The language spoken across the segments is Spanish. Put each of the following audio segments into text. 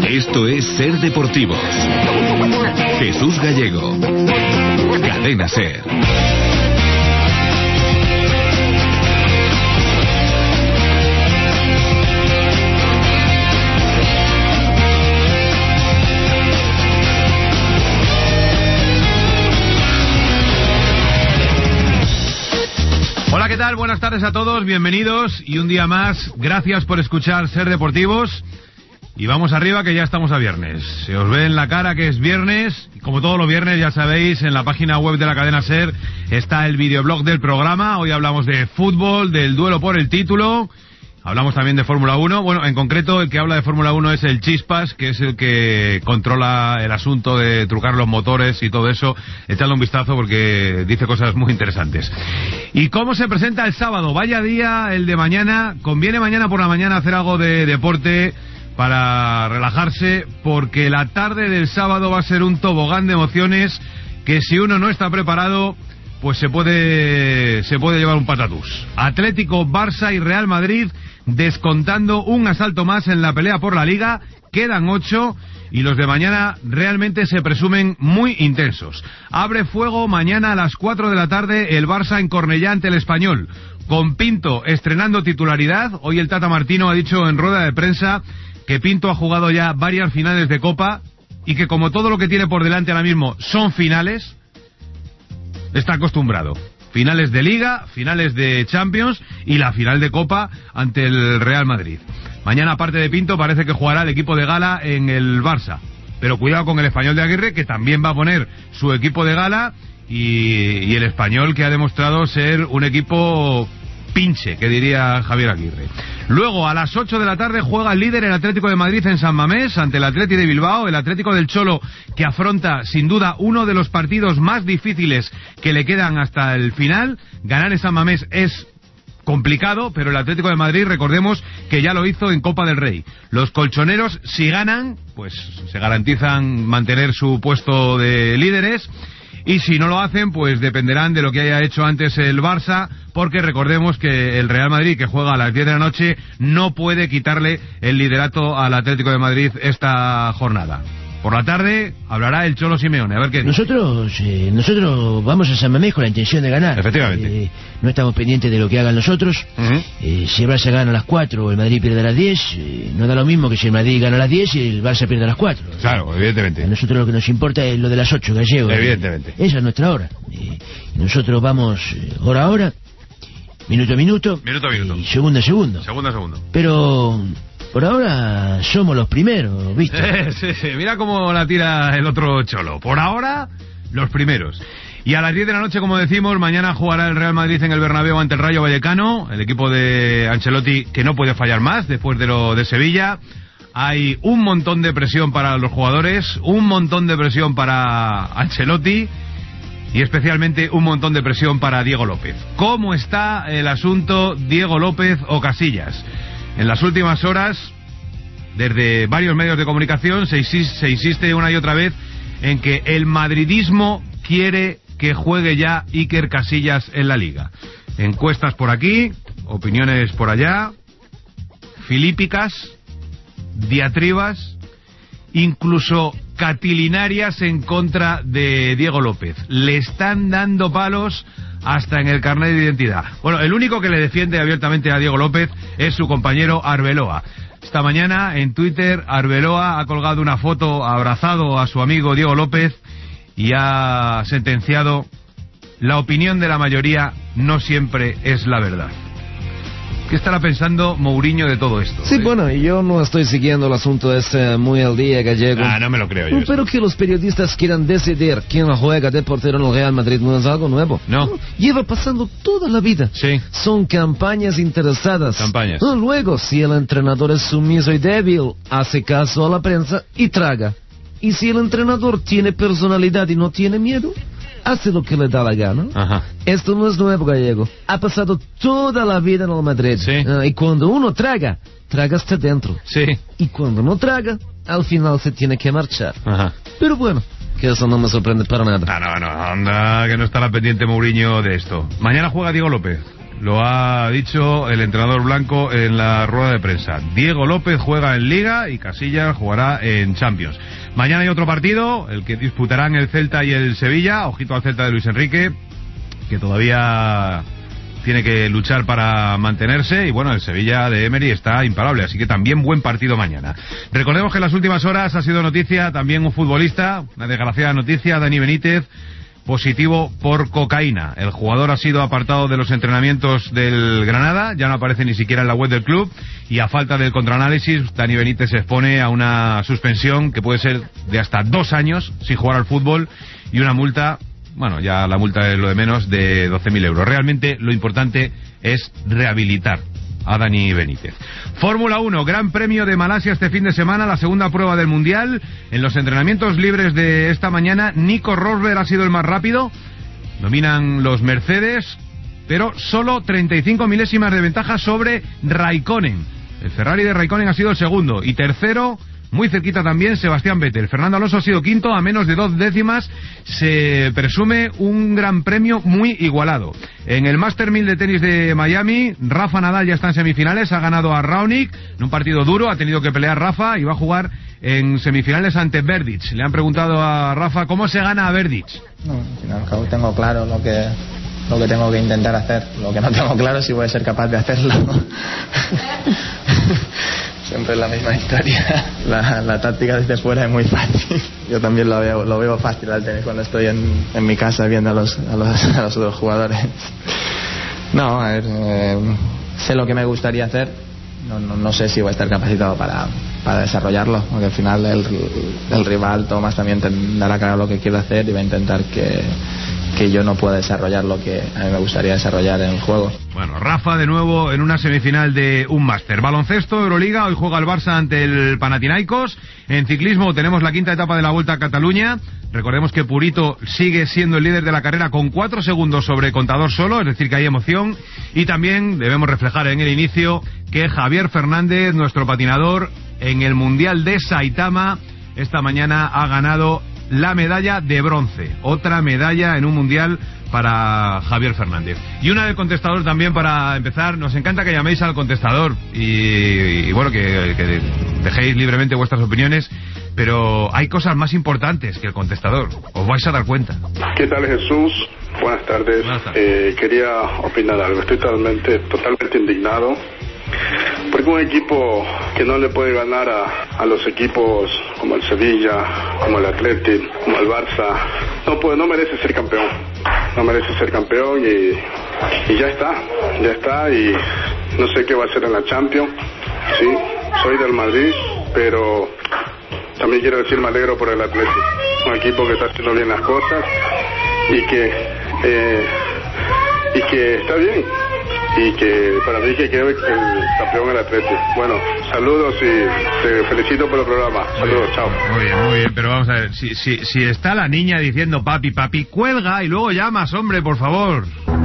Esto es Ser Deportivos. Jesús Gallego. Cadena Ser. Hola, ¿qué tal? Buenas tardes a todos, bienvenidos y un día más, gracias por escuchar Ser Deportivos. Y vamos arriba que ya estamos a viernes. Se os ve en la cara que es viernes. Y como todos los viernes, ya sabéis, en la página web de la cadena SER está el videoblog del programa. Hoy hablamos de fútbol, del duelo por el título. Hablamos también de Fórmula 1. Bueno, en concreto, el que habla de Fórmula 1 es el Chispas, que es el que controla el asunto de trucar los motores y todo eso. Echadle un vistazo porque dice cosas muy interesantes. ¿Y cómo se presenta el sábado? Vaya día el de mañana. Conviene mañana por la mañana hacer algo de deporte para relajarse, porque la tarde del sábado va a ser un tobogán de emociones que si uno no está preparado, pues se puede llevar un patatús. Atlético, Barça y Real Madrid descontando un asalto más en la pelea por la Liga. Quedan 8 y los de mañana realmente se presumen muy intensos. Abre fuego mañana a las 4 de la tarde el Barça en Cornellá ante el Español, con Pinto estrenando titularidad. Hoy el Tata Martino ha dicho en rueda de prensa que Pinto ha jugado ya varias finales de Copa y que como todo lo que tiene por delante ahora mismo son finales, está acostumbrado. Finales de Liga, finales de Champions y la final de Copa ante el Real Madrid. Mañana, aparte de Pinto, parece que jugará el equipo de gala en el Barça. Pero cuidado con el Español de Aguirre, que también va a poner su equipo de gala, y el Español, que ha demostrado ser un equipo pinche, que diría Javier Aguirre. Luego, a las 8 de la tarde, juega el líder, el Atlético de Madrid, en San Mamés, ante el Atleti de Bilbao. El Atlético del Cholo, que afronta, sin duda, uno de los partidos más difíciles que le quedan hasta el final. Ganar en San Mamés es complicado, pero el Atlético de Madrid, recordemos que ya lo hizo en Copa del Rey. Los colchoneros, si ganan, pues se garantizan mantener su puesto de líderes. Y si no lo hacen, pues dependerán de lo que haya hecho antes el Barça, porque recordemos que el Real Madrid, que juega a las 10 de la noche, no puede quitarle el liderato al Atlético de Madrid esta jornada. Por la tarde hablará el Cholo Simeone, a ver qué dice. Nosotros vamos a San Mamés con la intención de ganar. Efectivamente. No estamos pendientes de lo que hagan los otros. Si el Barça gana a las 4 o el Madrid pierde a las 10, no da lo mismo que si el Madrid gana a las 10 y el Barça pierde a las 4. Claro, evidentemente. A nosotros lo que nos importa es lo de las 8, Gallego. Evidentemente. Esa es nuestra hora. Nosotros vamos hora a hora, minuto a minuto. Minuto a minuto. Y segundo a segundo. Segundo a segundo. Pero por ahora somos los primeros, ¿viste? Sí. Mira cómo la tira el otro Cholo. Por ahora, los primeros. Y a las 10 de la noche, como decimos, mañana jugará el Real Madrid en el Bernabéu ante el Rayo Vallecano, el equipo de Ancelotti, que no puede fallar más después de lo de Sevilla. Hay un montón de presión para los jugadores, un montón de presión para Ancelotti y especialmente un montón de presión para Diego López. ¿Cómo está el asunto Diego López o Casillas? En las últimas horas, desde varios medios de comunicación, se insiste una y otra vez en que el madridismo quiere que juegue ya Iker Casillas en la Liga. Encuestas por aquí, opiniones por allá, filípicas, diatribas, incluso catilinarias en contra de Diego López. Le están dando palos hasta en el carnet de identidad. Bueno, el único que le defiende abiertamente a Diego López es su compañero Arbeloa. Esta mañana en Twitter Arbeloa ha colgado una foto abrazado a su amigo Diego López y ha sentenciado: la opinión de la mayoría no siempre es la verdad. ¿Qué estará pensando Mourinho de todo esto? Sí, bueno, yo no estoy siguiendo el asunto muy al día, Gallego. No me lo creo yo. Pero que los periodistas quieran decidir quién juega de portero en el Real Madrid no es algo nuevo. No. Lleva pasando toda la vida. Sí. Son campañas interesadas. Campañas. Luego, si el entrenador es sumiso y débil, hace caso a la prensa y traga. Y si el entrenador tiene personalidad y no tiene miedo, hace lo que le da la gana. Ajá. Esto no es nuevo, Gallego. Ha pasado toda la vida en el Madrid. Sí. Y cuando uno traga hasta dentro. Sí. Y cuando no traga, al final se tiene que marchar. Ajá. Pero bueno, que eso no me sorprende para nada. No, anda, que no estará pendiente Mourinho de esto. Mañana juega Diego López. lo ha dicho el entrenador blanco en la rueda de prensa. Diego López juega en Liga y Casillas jugará en Champions. Mañana hay otro partido, el que disputarán el Celta y el Sevilla. Ojito al Celta de Luis Enrique, que todavía tiene que luchar para mantenerse, y bueno, el Sevilla de Emery está imparable, así que también buen partido mañana. Recordemos que en las últimas horas ha sido noticia también un futbolista, una desgraciada noticia, Dani Benítez, positivo por cocaína. El jugador ha sido apartado de los entrenamientos del Granada, ya no aparece ni siquiera en la web del club, y a falta del contraanálisis, Dani Benítez se expone a una suspensión que puede ser de hasta 2 años sin jugar al fútbol, y una multa, bueno, ya la multa es lo de menos, de 12.000 euros. Realmente lo importante es rehabilitar a Dani Benítez. Fórmula 1, Gran Premio de Malasia este fin de semana, la segunda prueba del Mundial. En los entrenamientos libres de esta mañana, Nico Rosberg ha sido el más rápido. Dominan los Mercedes, pero solo 35 milésimas de ventaja sobre Raikkonen. El Ferrari de Raikkonen ha sido el segundo, y tercero, muy cerquita también, Sebastián Vettel. Fernando Alonso ha sido quinto a menos de 2 décimas. Se presume un gran premio muy igualado. En el Master 1000 de tenis de Miami, Rafa Nadal ya está en semifinales, ha ganado a Raonic en un partido duro, ha tenido que pelear Rafa y va a jugar en semifinales ante Berdych. Le han preguntado a Rafa cómo se gana a Berdych. No, al final tengo claro lo que tengo que intentar hacer. Lo que no tengo claro es si voy a ser capaz de hacerlo. Siempre es la misma historia. La táctica desde fuera es muy fácil. Yo también lo veo fácil al tenis cuando estoy en mi casa viendo a los otros jugadores. No, a ver, sé lo que me gustaría hacer. No sé si voy a estar capacitado para desarrollarlo, porque al final el rival Tomás también dará claro lo que quiere hacer y va a intentar que yo no pueda desarrollar lo que a mí me gustaría desarrollar en el juego. Bueno, Rafa de nuevo en una semifinal de un máster. Baloncesto, Euroliga, hoy juega el Barça ante el Panathinaikos. En ciclismo tenemos la quinta etapa de la Vuelta a Cataluña. Recordemos que Purito sigue siendo el líder de la carrera con 4 segundos sobre contador solo, es decir que hay emoción. Y también debemos reflejar en el inicio que Javier Fernández, nuestro patinador, en el Mundial de Saitama, esta mañana ha ganado la medalla de bronce. Otra medalla en un mundial para Javier Fernández. Y una del contestador también para empezar. Nos encanta que llaméis al contestador y bueno, que dejéis libremente vuestras opiniones, pero hay cosas más importantes que el contestador. Os vais a dar cuenta. ¿Qué tal, Jesús? Buenas tardes. Quería opinar algo. Estoy totalmente indignado porque un equipo que no le puede ganar a los equipos como el Sevilla, como el Athletic, como el Barça, no merece ser campeón. No merece ser campeón y ya está, y no sé qué va a hacer en la Champions. Sí, soy del Madrid, pero también quiero decir me alegro por el Athletic, un equipo que está haciendo bien las cosas y que está bien, y que para mí que quede el campeón el Atlético. Bueno, saludos y te felicito por el programa. Saludos, chao. Muy bien, pero vamos a ver, si está la niña diciendo papi, cuelga y luego llamas, hombre, por favor.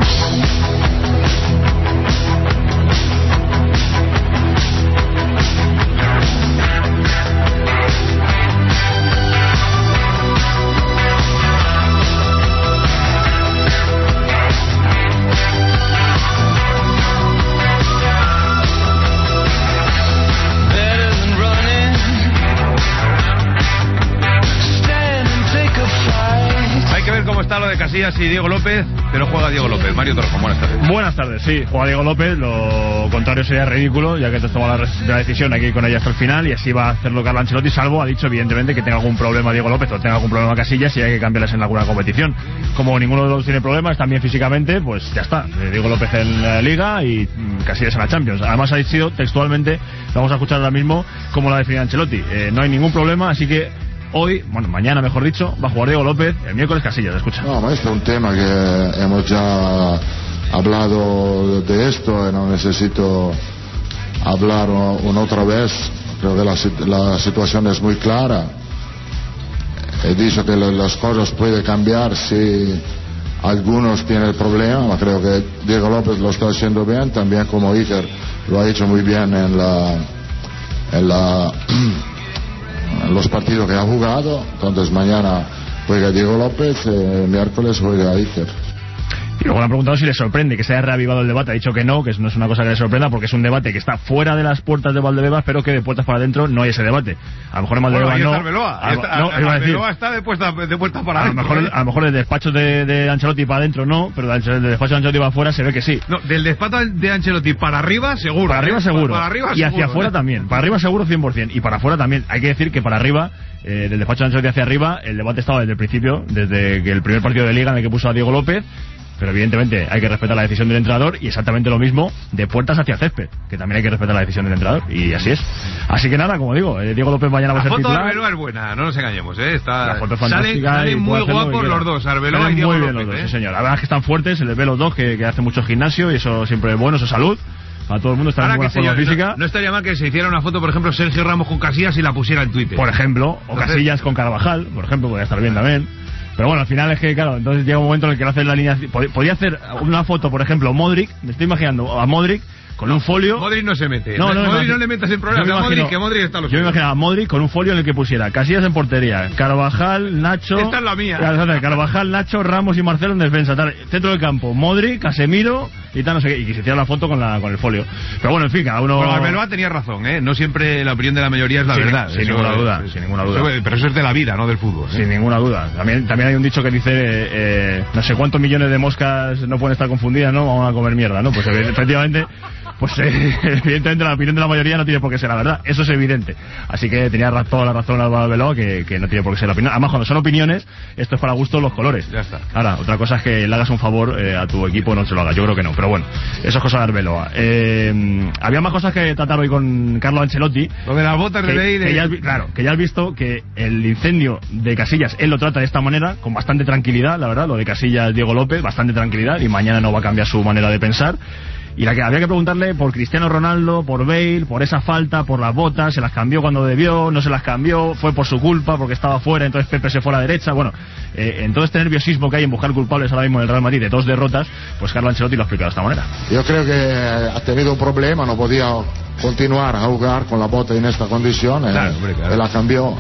Lo de Casillas y Diego López, pero juega Diego López. Mario Torrejón, buenas tardes. Buenas tardes, sí, juega Diego López. Lo contrario sería ridículo, ya que te toma la decisión aquí con ella hasta el final, y así va a hacerlo Carlo Ancelotti, salvo, ha dicho evidentemente, que tenga algún problema Diego López o tenga algún problema Casillas y hay que cambiarles en alguna competición. Como ninguno de los tiene problemas, también físicamente, pues ya está. Diego López en la Liga y Casillas en la Champions. Además ha dicho textualmente, vamos a escuchar ahora mismo cómo la define Ancelotti. No hay ningún problema, así que hoy, bueno, mañana mejor dicho, va a jugar Diego López, el miércoles Casillas, escucha. No, este es un tema que hemos ya hablado de esto y no necesito hablar una otra vez. Creo que la situación es muy clara. He dicho que las cosas pueden cambiar si algunos tienen el problema. Creo que Diego López lo está haciendo bien, también como Iker lo ha hecho muy bien en los partidos que ha jugado. Entonces mañana juega Diego López, miércoles juega Iker. Y luego le han preguntado si le sorprende que se haya reavivado el debate. Ha dicho que no es una cosa que le sorprenda, porque es un debate que está fuera de las puertas de Valdebebas, pero que de puertas para adentro no hay ese debate. A lo mejor en Valdebebas no. Arbeloa está de puertas para adentro. A lo mejor el despacho de Ancelotti para adentro no, pero del despacho de Ancelotti para afuera se ve que sí. No, del despacho de Ancelotti para arriba seguro. Para arriba seguro. Para arriba y hacia afuera también. Para arriba seguro 100%. Y para afuera también. Hay que decir que para arriba, del despacho de Ancelotti hacia arriba, el debate estaba desde el principio, desde que el primer partido de Liga en el que puso a Diego López. Pero evidentemente hay que respetar la decisión del entrenador, y exactamente lo mismo de puertas hacia césped, que también hay que respetar la decisión del entrenador, y así es. Así que nada, como digo, Diego López mañana va a ser titular. La foto de Arbeloa es buena, no nos engañemos, Está... La foto es fantástica. Salen muy guapos los dos, Arbeloa y Diego muy López. Bien los dos, sí señor. La verdad es que están fuertes, se les ve los dos que hacen mucho gimnasio, y eso siempre es bueno, eso es salud. A todo el mundo está en buena forma física. No estaría mal que se hiciera una foto, por ejemplo, Sergio Ramos con Casillas y la pusiera en Twitter. Por ejemplo, o Casillas con Carvajal, por ejemplo, podría estar bien también. Pero bueno, al final es que, claro, entonces llega un momento en el que no hace la línea. Podría hacer una foto, por ejemplo, Modric, me estoy imaginando a Modric con un folio. Modric no se mete. Modric no le metas en problemas. Modric está Yo me imaginaba a Modric con un folio en el que pusiera Casillas en portería, Carvajal, Nacho. Esta es la mía. Carvajal, Nacho, Ramos y Marcelo en defensa. Centro del campo, Modric, Casemiro y tal, no sé qué. Y que se hiciera la foto con el folio. Pero bueno, en fin, cada uno. Bueno, Arbeloa tenía razón, No siempre la opinión de la mayoría es la verdad. Sin ninguna duda. Pero eso es de la vida, no del fútbol. Sin ninguna duda. También hay un dicho que dice: no sé cuántos millones de moscas no pueden estar confundidas, ¿no? Vamos a comer mierda, ¿no? Pues efectivamente. Evidentemente la opinión de la mayoría no tiene por qué ser la verdad, eso es evidente. Así que tenía toda la razón Álvaro Arbeloa, que no tiene por qué ser la opinión. Además, cuando son opiniones, esto es para gusto los colores. Ya está. Ahora, otra cosa es que le hagas un favor a tu equipo, no se lo hagas. Yo creo que no, pero bueno, eso es cosa de Arbeloa. Había más cosas que tratar hoy con Carlo Ancelotti. Lo de las botas de Bale. Que ya has visto que el incendio de Casillas él lo trata de esta manera, con bastante tranquilidad, la verdad. Lo de Casillas, Diego López, bastante tranquilidad, y mañana no va a cambiar su manera de pensar. Y la que había que preguntarle por Cristiano Ronaldo, por Bale, por esa falta, por las botas, se las cambió cuando debió, no se las cambió, fue por su culpa porque estaba fuera, entonces Pepe se fue a la derecha. Bueno, en todo este nerviosismo que hay en buscar culpables ahora mismo en el Real Madrid de 2 derrotas, pues Carlo Ancelotti lo ha explicado de esta manera. Yo creo que ha tenido un problema, no podía continuar a jugar con la bota en esta condición, claro. Él la cambió.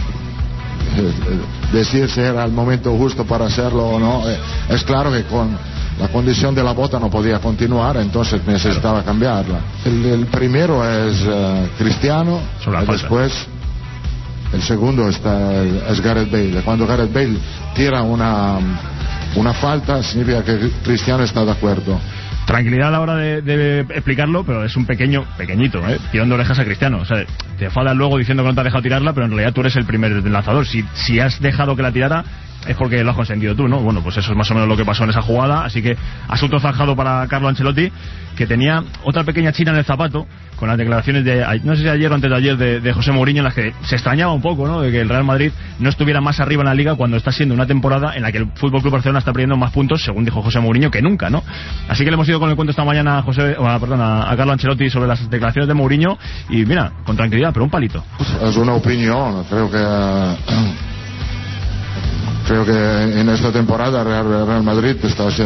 Decir si era el momento justo para hacerlo o no, es claro que con la condición de la bota no podía continuar, entonces necesitaba cambiarla. El primero es Cristiano, y después el segundo es Gareth Bale. Cuando Gareth Bale tira una falta, significa que Cristiano está de acuerdo. Tranquilidad a la hora de explicarlo, pero es un pequeñito, tirando orejas a Cristiano. O sea, te enfadas luego diciendo que no te has dejado tirarla, pero en realidad tú eres el primer lanzador. Si has dejado que la tirara, es porque lo has consentido tú, ¿no? Bueno, pues eso es más o menos lo que pasó en esa jugada. Así que asunto zanjado para Carlo Ancelotti, que tenía otra pequeña china en el zapato con las declaraciones de, no sé si ayer o antes de ayer, de José Mourinho, en las que se extrañaba un poco, ¿no?, de que el Real Madrid no estuviera más arriba en la Liga cuando está siendo una temporada en la que el FC Barcelona está perdiendo más puntos, según dijo José Mourinho, que nunca, ¿no? Así que le hemos ido con el cuento esta mañana a Carlo Ancelotti sobre las declaraciones de Mourinho, y mira, con tranquilidad, pero un palito. Es una opinión, creo que en esta temporada Real Madrid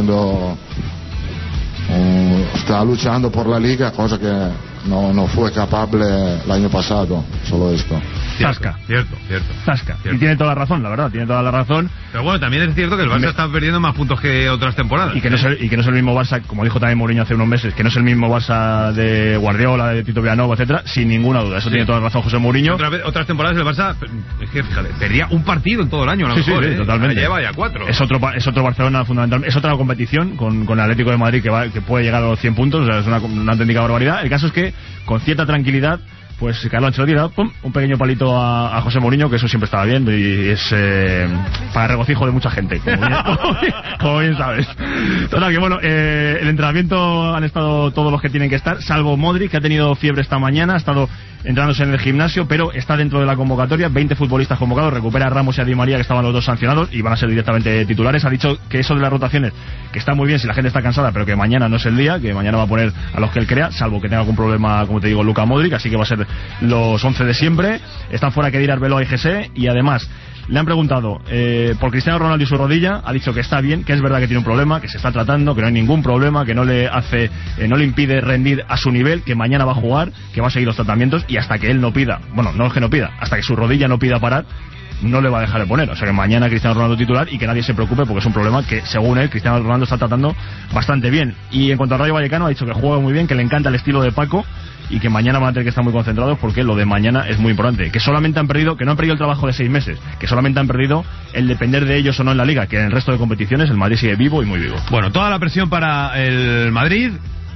está luchando por la Liga, cosa que no fue capaz el año pasado, solo esto. Tasca. Cierto. Tasca. Y tiene toda la razón, la verdad, tiene toda la razón. Pero bueno, también es cierto que el Barça está perdiendo más puntos que otras temporadas. Y que no es el mismo Barça, como dijo también Mourinho hace unos meses, que no es el mismo Barça de Guardiola, de Tito Villanova, etcétera, sin ninguna duda. Eso tiene toda la razón José Mourinho. Otras temporadas el Barça, es que fíjate, perdía un partido en todo el año, a lo mejor, sí, totalmente. Ahora lleva ya 4. Es otro Barcelona fundamental, es otra competición con el Atlético de Madrid que puede llegar a los 100 puntos, o sea, es una auténtica barbaridad. El caso es que con cierta tranquilidad, pues Carlo Ancelotti da un pequeño palito a José Mourinho, que eso siempre estaba bien, y es para regocijo de mucha gente, como bien sabes. Total, que bueno, el entrenamiento han estado todos los que tienen que estar, salvo Modric, que ha tenido fiebre esta mañana, ha estado entrenándose en el gimnasio, pero está dentro de la convocatoria. 20 futbolistas convocados, recupera a Ramos y a Di María, que estaban los dos sancionados y van a ser directamente titulares. Ha dicho que eso de las rotaciones, que está muy bien si la gente está cansada, pero que mañana no es el día, que mañana va a poner a los que él crea, salvo que tenga algún problema, como te digo, Luka Modric, así que va a ser los 11 de siempre. Están fuera Khedira, Arbeloa y Jesse, y además le han preguntado por Cristiano Ronaldo y su rodilla. Ha dicho que está bien, que es verdad que tiene un problema, que se está tratando, que no hay ningún problema, que no le impide rendir a su nivel, que mañana va a jugar, que va a seguir los tratamientos, y hasta que él no pida, bueno, no es que no pida, hasta que su rodilla no pida parar, no le va a dejar de poner. O sea que mañana Cristiano Ronaldo titular y que nadie se preocupe porque es un problema que, según él, Cristiano Ronaldo está tratando bastante bien. Y en cuanto a Rayo Vallecano, ha dicho que juega muy bien, que le encanta el estilo de Paco y que mañana van a tener que estar muy concentrados porque lo de mañana es muy importante. Que solamente han perdido, que no han perdido el trabajo de 6 meses, que solamente han perdido el depender de ellos o no en la Liga, que en el resto de competiciones el Madrid sigue vivo y muy vivo. Bueno, toda la presión para el Madrid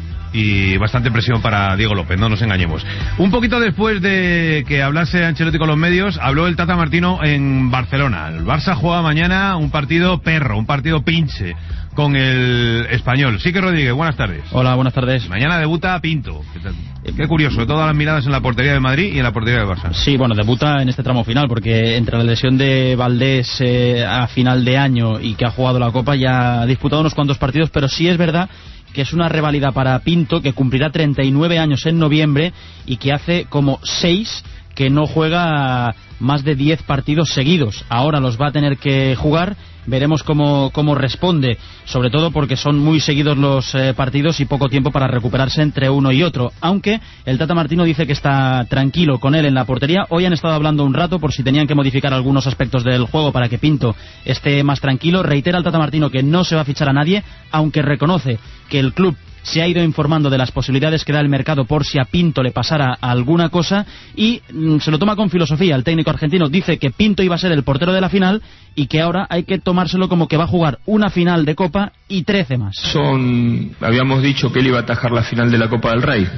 y bastante presión para Diego López, no nos engañemos. Un poquito después de que hablase Ancelotti con los medios, habló el Tata Martino en Barcelona. El Barça juega mañana un partido perro, un partido pinche con el Español. Sí que Rodríguez, buenas tardes. Hola, buenas tardes. Mañana debuta Pinto. Qué curioso, todas las miradas en la portería de Madrid y en la portería de Barça. Sí, bueno, debuta en este tramo final, porque entre la lesión de Valdés a final de año y que ha jugado la Copa, ya ha disputado unos cuantos partidos, pero sí es verdad que es una reválida para Pinto, que cumplirá 39 años en noviembre y que hace como 6 que no juega más de 10 partidos seguidos. Ahora los va a tener que jugar, veremos cómo responde, sobre todo porque son muy seguidos los partidos y poco tiempo para recuperarse entre uno y otro, aunque el Tata Martino dice que está tranquilo con él en la portería. Hoy han estado hablando un rato por si tenían que modificar algunos aspectos del juego para que Pinto esté más tranquilo. Reitera el Tata Martino que no se va a fichar a nadie, aunque reconoce que el club se ha ido informando de las posibilidades que da el mercado por si a Pinto le pasara alguna cosa y se lo toma con filosofía. El técnico argentino dice que Pinto iba a ser el portero de la final y que ahora hay que tomárselo como que va a jugar una final de Copa y 13 más. Habíamos dicho que él iba a atajar la final de la Copa del Rey.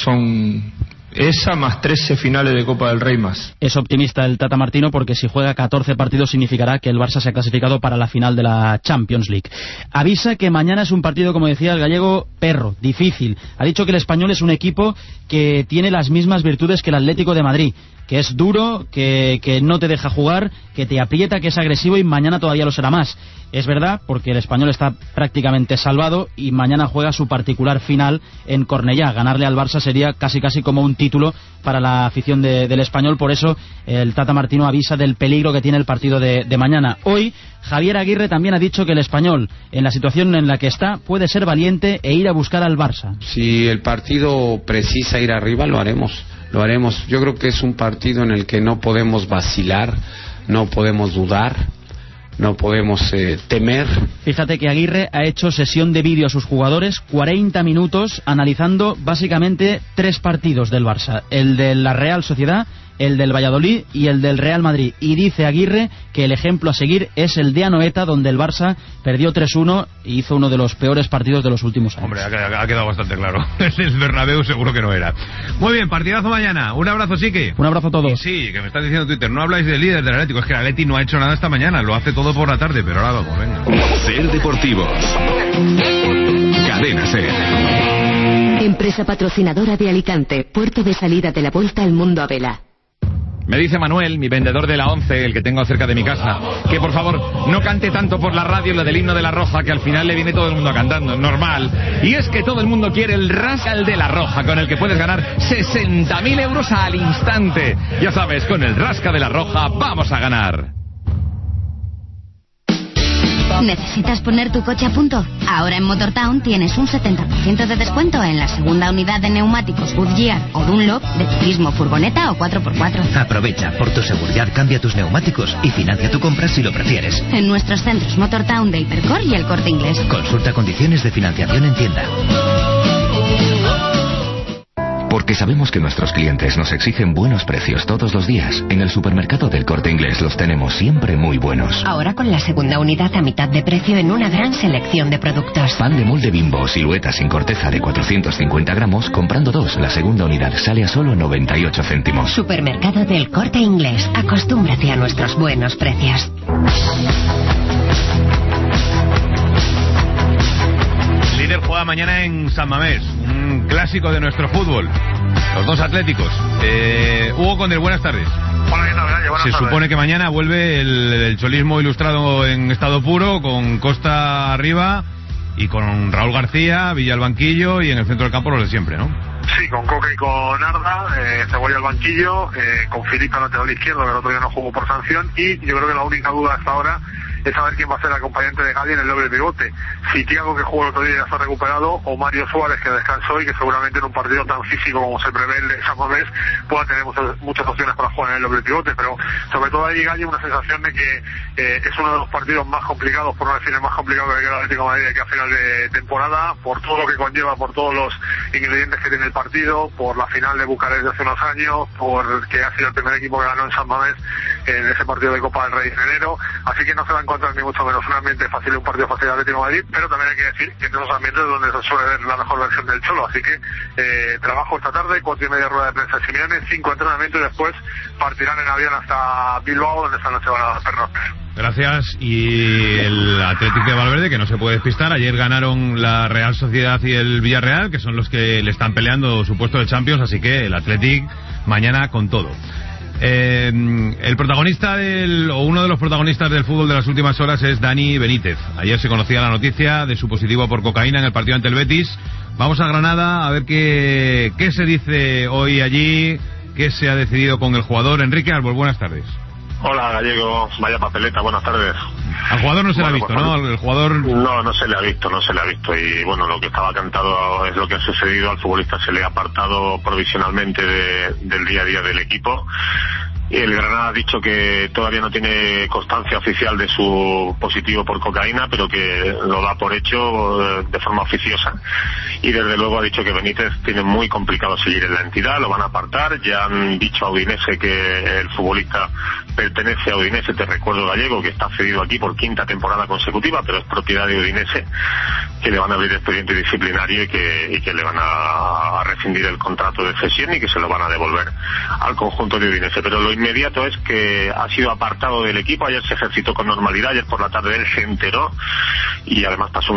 Son esa más 13 finales de Copa del Rey más. Es optimista el Tata Martino porque si juega 14 partidos significará que el Barça se ha clasificado para la final de la Champions League. Avisa que mañana es un partido, como decía el gallego, perro, difícil. Ha dicho que el Español es un equipo que tiene las mismas virtudes que el Atlético de Madrid, que es duro, que no te deja jugar, que te aprieta, que es agresivo y mañana todavía lo será más. Es verdad, porque el Español está prácticamente salvado y mañana juega su particular final en Cornellá. Ganarle al Barça sería casi como un título para la afición del Español. Por eso el Tata Martino avisa del peligro que tiene el partido de mañana. Hoy Javier Aguirre también ha dicho que el Español, en la situación en la que está, puede ser valiente e ir a buscar al Barça. Si el partido precisa ir arriba, lo haremos. Yo creo que es un partido en el que no podemos vacilar, no podemos dudar, no podemos temer. Fíjate que Aguirre ha hecho sesión de vídeo a sus jugadores, 40 minutos, analizando básicamente 3 partidos del Barça: el de la Real Sociedad, el del Valladolid y el del Real Madrid. Y dice Aguirre que el ejemplo a seguir es el de Anoeta, donde el Barça perdió 3-1 y hizo uno de los peores partidos de los últimos años. Hombre, ha quedado bastante claro. El Bernabéu seguro que no era. Muy bien, partidazo mañana. Un abrazo, Sique. Un abrazo a todos. Sí, que me estás diciendo en Twitter, no habláis del líder del Atlético. Es que el Atleti no ha hecho nada esta mañana, lo hace todo por la tarde, pero ahora vamos, venga. Ser Deportivos. Cadena Ser. Empresa patrocinadora de Alicante, puerto de salida de la Vuelta al Mundo a vela. Me dice Manuel, mi vendedor de la 11, el que tengo cerca de mi casa, que por favor no cante tanto por la radio lo del himno de la Roja, que al final le viene todo el mundo cantando, normal. Y es que todo el mundo quiere el Rascal de la Roja, con el que puedes ganar 60.000 euros al instante. Ya sabes, con el Rasca de la Roja vamos a ganar. ¿Necesitas poner tu coche a punto? Ahora en Motortown tienes un 70% de descuento en la segunda unidad de neumáticos Goodyear o Dunlop de turismo, furgoneta o 4x4. Aprovecha, por tu seguridad cambia tus neumáticos y financia tu compra si lo prefieres. En nuestros centros Motortown de Hipercor y El Corte Inglés. Consulta condiciones de financiación en tienda. Porque sabemos que nuestros clientes nos exigen buenos precios todos los días. En el supermercado del Corte Inglés los tenemos siempre muy buenos. Ahora con la segunda unidad a mitad de precio en una gran selección de productos. Pan de molde Bimbo, silueta sin corteza de 450 gramos, comprando 2, la segunda unidad sale a solo 98 céntimos. Supermercado del Corte Inglés. Acostúmbrate a nuestros buenos precios. El líder juega mañana en San Mamés, un clásico de nuestro fútbol. Los dos Atléticos. Hugo Condel, buenas tardes. Hola, ¿qué tal? Buenas tardes. Supone que mañana vuelve el cholismo ilustrado en estado puro, con Costa arriba y con Raúl García, Villa al banquillo y en el centro del campo los de siempre, ¿no? Sí, con Coque y con Arda, Cebolla al banquillo, con Filipe al lateral izquierdo, que el otro día no jugó por sanción, y yo creo que la única duda hasta ahora es saber quién va a ser el acompañante de Gali en el doble pivote. Si Thiago, que jugó el otro día, ya se ha recuperado, o Mario Suárez, que descansó y que seguramente en un partido tan físico como se prevé el de San Mamés pueda tener muchas opciones para jugar en el doble pivote. Pero sobre todo ahí, Gali, una sensación de que es uno de los partidos más complicados, por no decir el más complicado que el Atlético de Madrid de que a final de temporada, por todo lo que conlleva, por todos los ingredientes que tiene el partido, por la final de Bucarest de hace unos años, porque ha sido el primer equipo que ganó en San Mamés en ese partido de Copa del Rey en enero, así que no se va a encontrar ni mucho menos un ambiente fácil, un partido fácil de Atlético de Madrid, pero también hay que decir que en esos ambientes donde se suele ver la mejor versión del Cholo, así que trabajo esta tarde, 4:30 rueda de prensa de Simeone, 5 entrenamientos y después partirán en avión hasta Bilbao, donde esta noche van a dar pernotes. Gracias. Y el Atlético de Valverde, que no se puede despistar, ayer ganaron la Real Sociedad y el Villarreal, que son los que le están peleando su puesto de Champions, así que el Atlético mañana con todo. El protagonista o uno de los protagonistas del fútbol de las últimas horas es Dani Benítez. Ayer se conocía la noticia de su positivo por cocaína en el partido ante el Betis. Vamos a Granada a ver qué se dice hoy allí, qué se ha decidido con el jugador. Enrique Árbol, buenas tardes. Hola, Gallego, vaya papeleta, buenas tardes. Al jugador no se le ha visto, ¿no? El jugador... No se le ha visto y bueno, lo que estaba cantado es lo que ha sucedido. Al futbolista se le ha apartado provisionalmente del día a día del equipo. El Granada ha dicho que todavía no tiene constancia oficial de su positivo por cocaína, pero que lo da por hecho de forma oficiosa. Y desde luego ha dicho que Benítez tiene muy complicado seguir en la entidad, lo van a apartar. Ya han dicho a Udinese que el futbolista pertenece a Udinese, te recuerdo, Gallego, que está cedido aquí por 5ª temporada consecutiva, pero es propiedad de Udinese, que le van a abrir expediente disciplinario y que le van a rescindir el contrato de cesión y que se lo van a devolver al conjunto de Udinese. Pero lo inmediato es que ha sido apartado del equipo. Ayer se ejercitó con normalidad, ayer por la tarde él se enteró y además pasó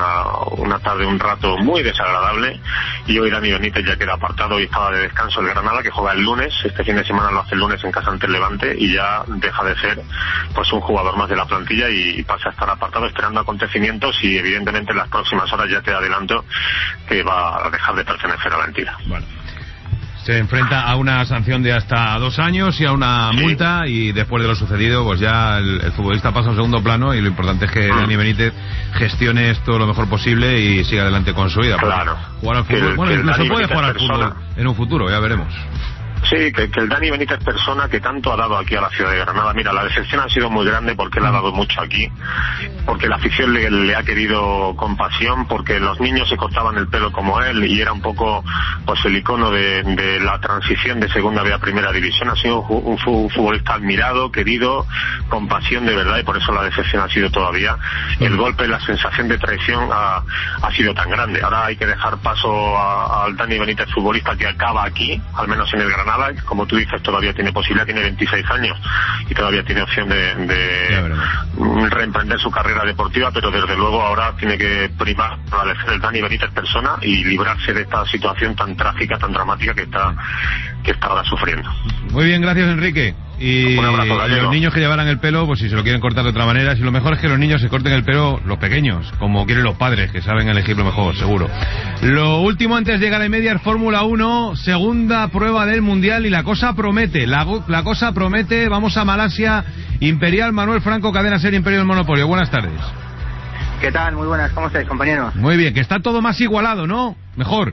una tarde, un rato muy desagradable, y hoy Dani Benítez ya queda apartado y estaba de descanso el Granada, que juega el lunes. Este fin de semana lo hace el lunes en casa ante el Levante y ya deja de ser pues un jugador más de la plantilla y pasa a estar apartado esperando acontecimientos, y evidentemente en las próximas horas ya te adelanto que va a dejar de pertenecer a la entidad. Bueno, se enfrenta a una sanción de hasta 2 años y a una multa, y después de lo sucedido pues ya el futbolista pasa a un segundo plano, y lo importante es que Dani Benítez gestione esto lo mejor posible y siga adelante con su vida. Claro. Jugar al fútbol, bueno, incluso puede jugar al fútbol en un futuro, ya veremos. Sí, que el Dani Benítez persona que tanto ha dado aquí a la ciudad de Granada. Mira, la decepción ha sido muy grande porque le ha dado mucho aquí, porque la afición le ha querido con pasión, porque los niños se cortaban el pelo como él y era un poco pues el icono de la transición de segunda B a primera división. Ha sido un futbolista admirado, querido, con pasión de verdad, y por eso la decepción ha sido todavía. El golpe, la sensación de traición ha sido tan grande. Ahora hay que dejar paso al Dani Benítez, futbolista que acaba aquí, al menos en el Granada. Como tú dices, todavía tiene posibilidad, tiene 26 años y todavía tiene opción de reemprender su carrera deportiva, pero desde luego ahora tiene que primar prevalecer el Dani Benítez persona y librarse de esta situación tan trágica, tan dramática que está ahora sufriendo. Muy bien, gracias, Enrique. Y un abrazo, los niños que llevaran el pelo, pues si se lo quieren cortar de otra manera, si lo mejor es que los niños se corten el pelo, los pequeños, como quieren los padres, que saben elegir lo mejor, seguro. Lo último antes de llegar a media es Fórmula 1, segunda prueba del Mundial, y la cosa promete, la cosa promete. Vamos a Malasia, Imperial, Manuel Franco, cadena serie Imperio del Monopolio. Buenas tardes. ¿Qué tal? Muy buenas, ¿cómo estáis, compañeros? Muy bien, que está todo más igualado, ¿no? Mejor.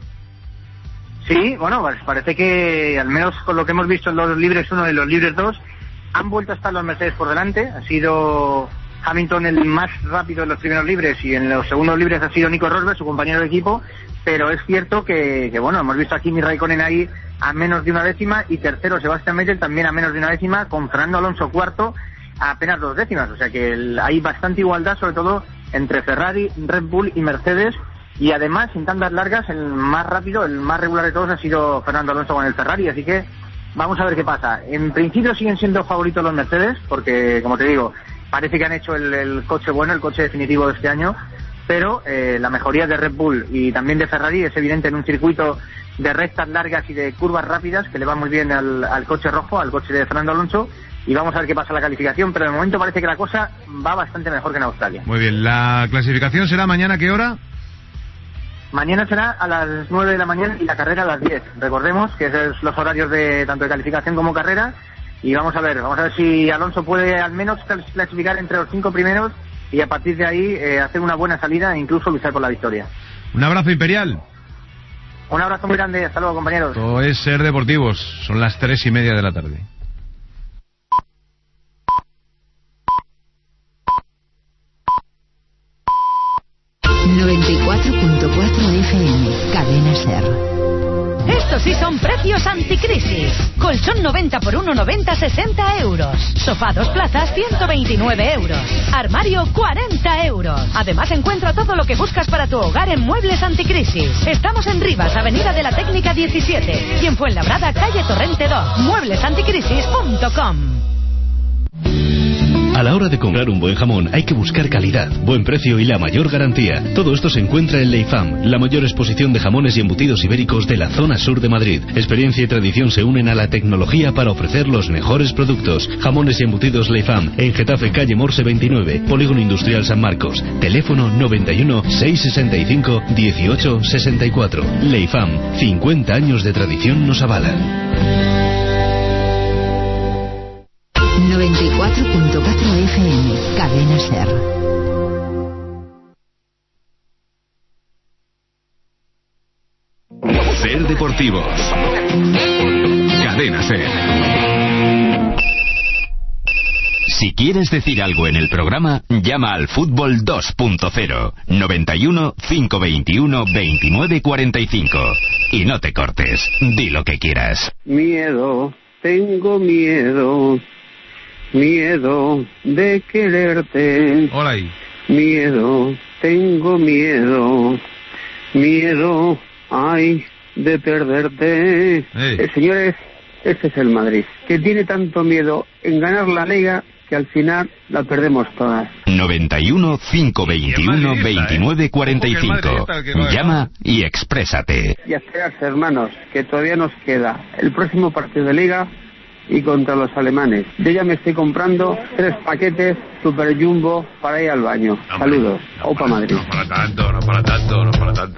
Sí, bueno, pues parece que al menos con lo que hemos visto en los libres 1 y los libres 2 han vuelto a estar los Mercedes por delante. Ha sido Hamilton el más rápido en los primeros libres y en los segundos libres ha sido Nico Rosberg, su compañero de equipo, pero es cierto que bueno, hemos visto a Kimi Raikkonen ahí a menos de una décima y tercero Sebastian Vettel también a menos de una décima, con Fernando Alonso cuarto a apenas 2 décimas, o sea que hay bastante igualdad, sobre todo entre Ferrari, Red Bull y Mercedes. Y además, sin tantas largas, el más rápido, el más regular de todos ha sido Fernando Alonso con el Ferrari, así que vamos a ver qué pasa. En principio siguen siendo favoritos los Mercedes, porque, como te digo, parece que han hecho el coche bueno, el coche definitivo de este año, pero la mejoría de Red Bull y también de Ferrari es evidente en un circuito de rectas largas y de curvas rápidas, que le va muy bien al coche rojo, al coche de Fernando Alonso, y vamos a ver qué pasa en la calificación, pero de momento parece que la cosa va bastante mejor que en Australia. Muy bien, ¿la clasificación será mañana a qué hora? Mañana será a las 9 de la mañana y la carrera a las 10. Recordemos que esos son los horarios de tanto de calificación como carrera. y vamos a ver si Alonso puede al menos clasificar entre los 5 primeros y a partir de ahí hacer una buena salida e incluso luchar por la victoria. Un abrazo, Imperial. Un abrazo muy grande, hasta luego, compañeros. Esto es Ser Deportivos, son las 3:30 de la tarde. FM, Cadena Ser. Estos sí son precios anticrisis. Colchón 90 por 1,90, 60 euros. Sofá 2 plazas, 129 euros. Armario, 40 euros. Además encuentra todo lo que buscas para tu hogar en Muebles Anticrisis. Estamos en Rivas, Avenida de la Técnica 17. Y en Fuenlabrada, calle Torrente 2. Mueblesanticrisis.com. A la hora de comprar un buen jamón hay que buscar calidad, buen precio y la mayor garantía. Todo esto se encuentra en Leifam, la mayor exposición de jamones y embutidos ibéricos de la zona sur de Madrid. Experiencia y tradición se unen a la tecnología para ofrecer los mejores productos. Jamones y embutidos Leifam, en Getafe, calle Morse 29, Polígono Industrial San Marcos. Teléfono 91 665 18 64. Leifam, 50 años de tradición nos avalan. 94.4 FM, Cadena Ser. Ser Deportivos. Cadena Ser. Si quieres decir algo en el programa, llama al Fútbol 2.0 91 521 29 45 y no te cortes. Di lo que quieras. Miedo, tengo miedo. Miedo de quererte. Hola ahí. Miedo, tengo miedo. Miedo, ay, de perderte. Señores, este es el Madrid, que tiene tanto miedo en ganar la Liga que al final la perdemos todas. 91 521 29 45. Llama y exprésate. Y a esperarse, hermanos, que todavía nos queda el próximo partido de Liga y contra los alemanes. Yo ya me estoy comprando 3 paquetes Super Jumbo para ir al baño. Saludos. Opa Madrid. No para tanto, no para tanto, no para tanto.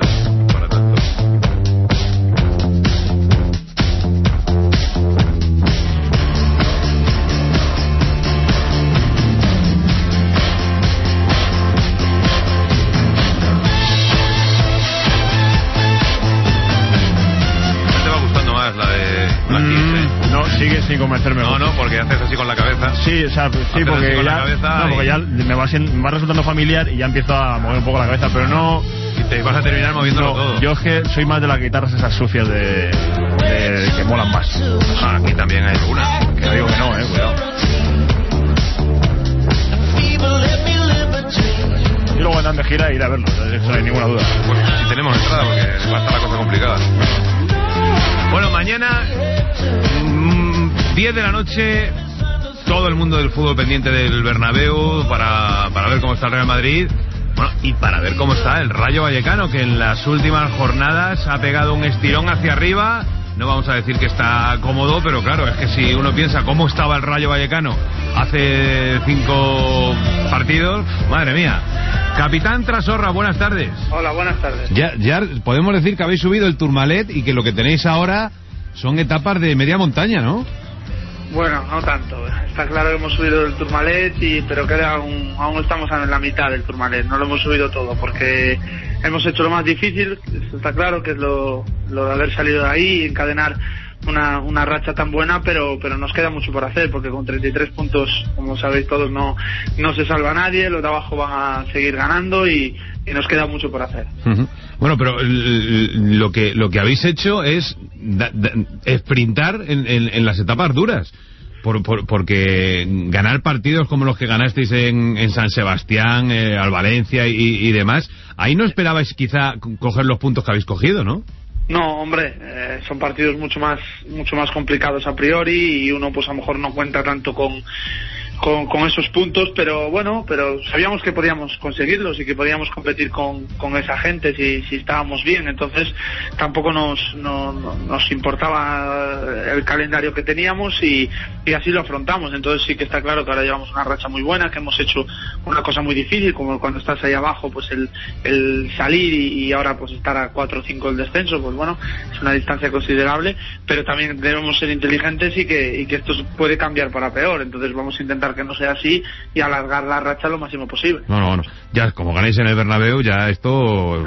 Sigue sin convencerme. No, porque haces así con la cabeza. Sí, o sea, sí, porque ya me va resultando familiar y ya empiezo a mover un poco la cabeza, pero no. Y te vas a terminar moviéndolo todo. Yo es que soy más de las guitarras esas sucias de que molan más. Aquí también hay una. Que digo que no, cuidado. Y luego andan de gira e ir a verlo, eso no hay ninguna duda. Pues si tenemos entrada, porque va a estar la cosa complicada. Bueno, mañana 10 de la noche, todo el mundo del fútbol pendiente del Bernabéu para ver cómo está el Real Madrid, bueno, y para ver cómo está el Rayo Vallecano, que en las últimas jornadas ha pegado un estirón hacia arriba. No vamos a decir que está cómodo, pero claro, es que si uno piensa cómo estaba el Rayo Vallecano hace 5 partidos, madre mía. Capitán Trasorra, buenas tardes. Hola, buenas tardes. Ya podemos decir que habéis subido el Tourmalet y que lo que tenéis ahora son etapas de media montaña, ¿no? Bueno, no tanto. Está claro que hemos subido el Tourmalet, pero queda aún estamos en la mitad del Tourmalet. No lo hemos subido todo porque hemos hecho lo más difícil, está claro, que es lo de haber salido de ahí y encadenar una racha tan buena, pero nos queda mucho por hacer, porque con 33 puntos, como sabéis todos, no se salva nadie. Los de abajo van a seguir ganando y nos queda mucho por hacer. Bueno, pero lo que habéis hecho es sprintar en las etapas duras, porque ganar partidos como los que ganasteis en San Sebastián, al Valencia y demás, ahí no esperabais quizá coger los puntos que habéis cogido, ¿no? No, hombre, son partidos mucho más complicados a priori y uno pues a lo mejor no cuenta tanto con con esos puntos, pero sabíamos que podíamos conseguirlos y que podíamos competir con esa gente si estábamos bien. Entonces tampoco nos importaba el calendario que teníamos y así lo afrontamos. Entonces sí que está claro que ahora llevamos una racha muy buena, que hemos hecho una cosa muy difícil, como cuando estás ahí abajo, pues el salir y ahora pues estar a 4 o 5 el descenso, pues bueno, es una distancia considerable, pero también debemos ser inteligentes y que esto puede cambiar para peor. Entonces vamos a intentar que no sea así y alargar la racha lo máximo posible. Bueno, ya como ganéis en el Bernabéu, ya esto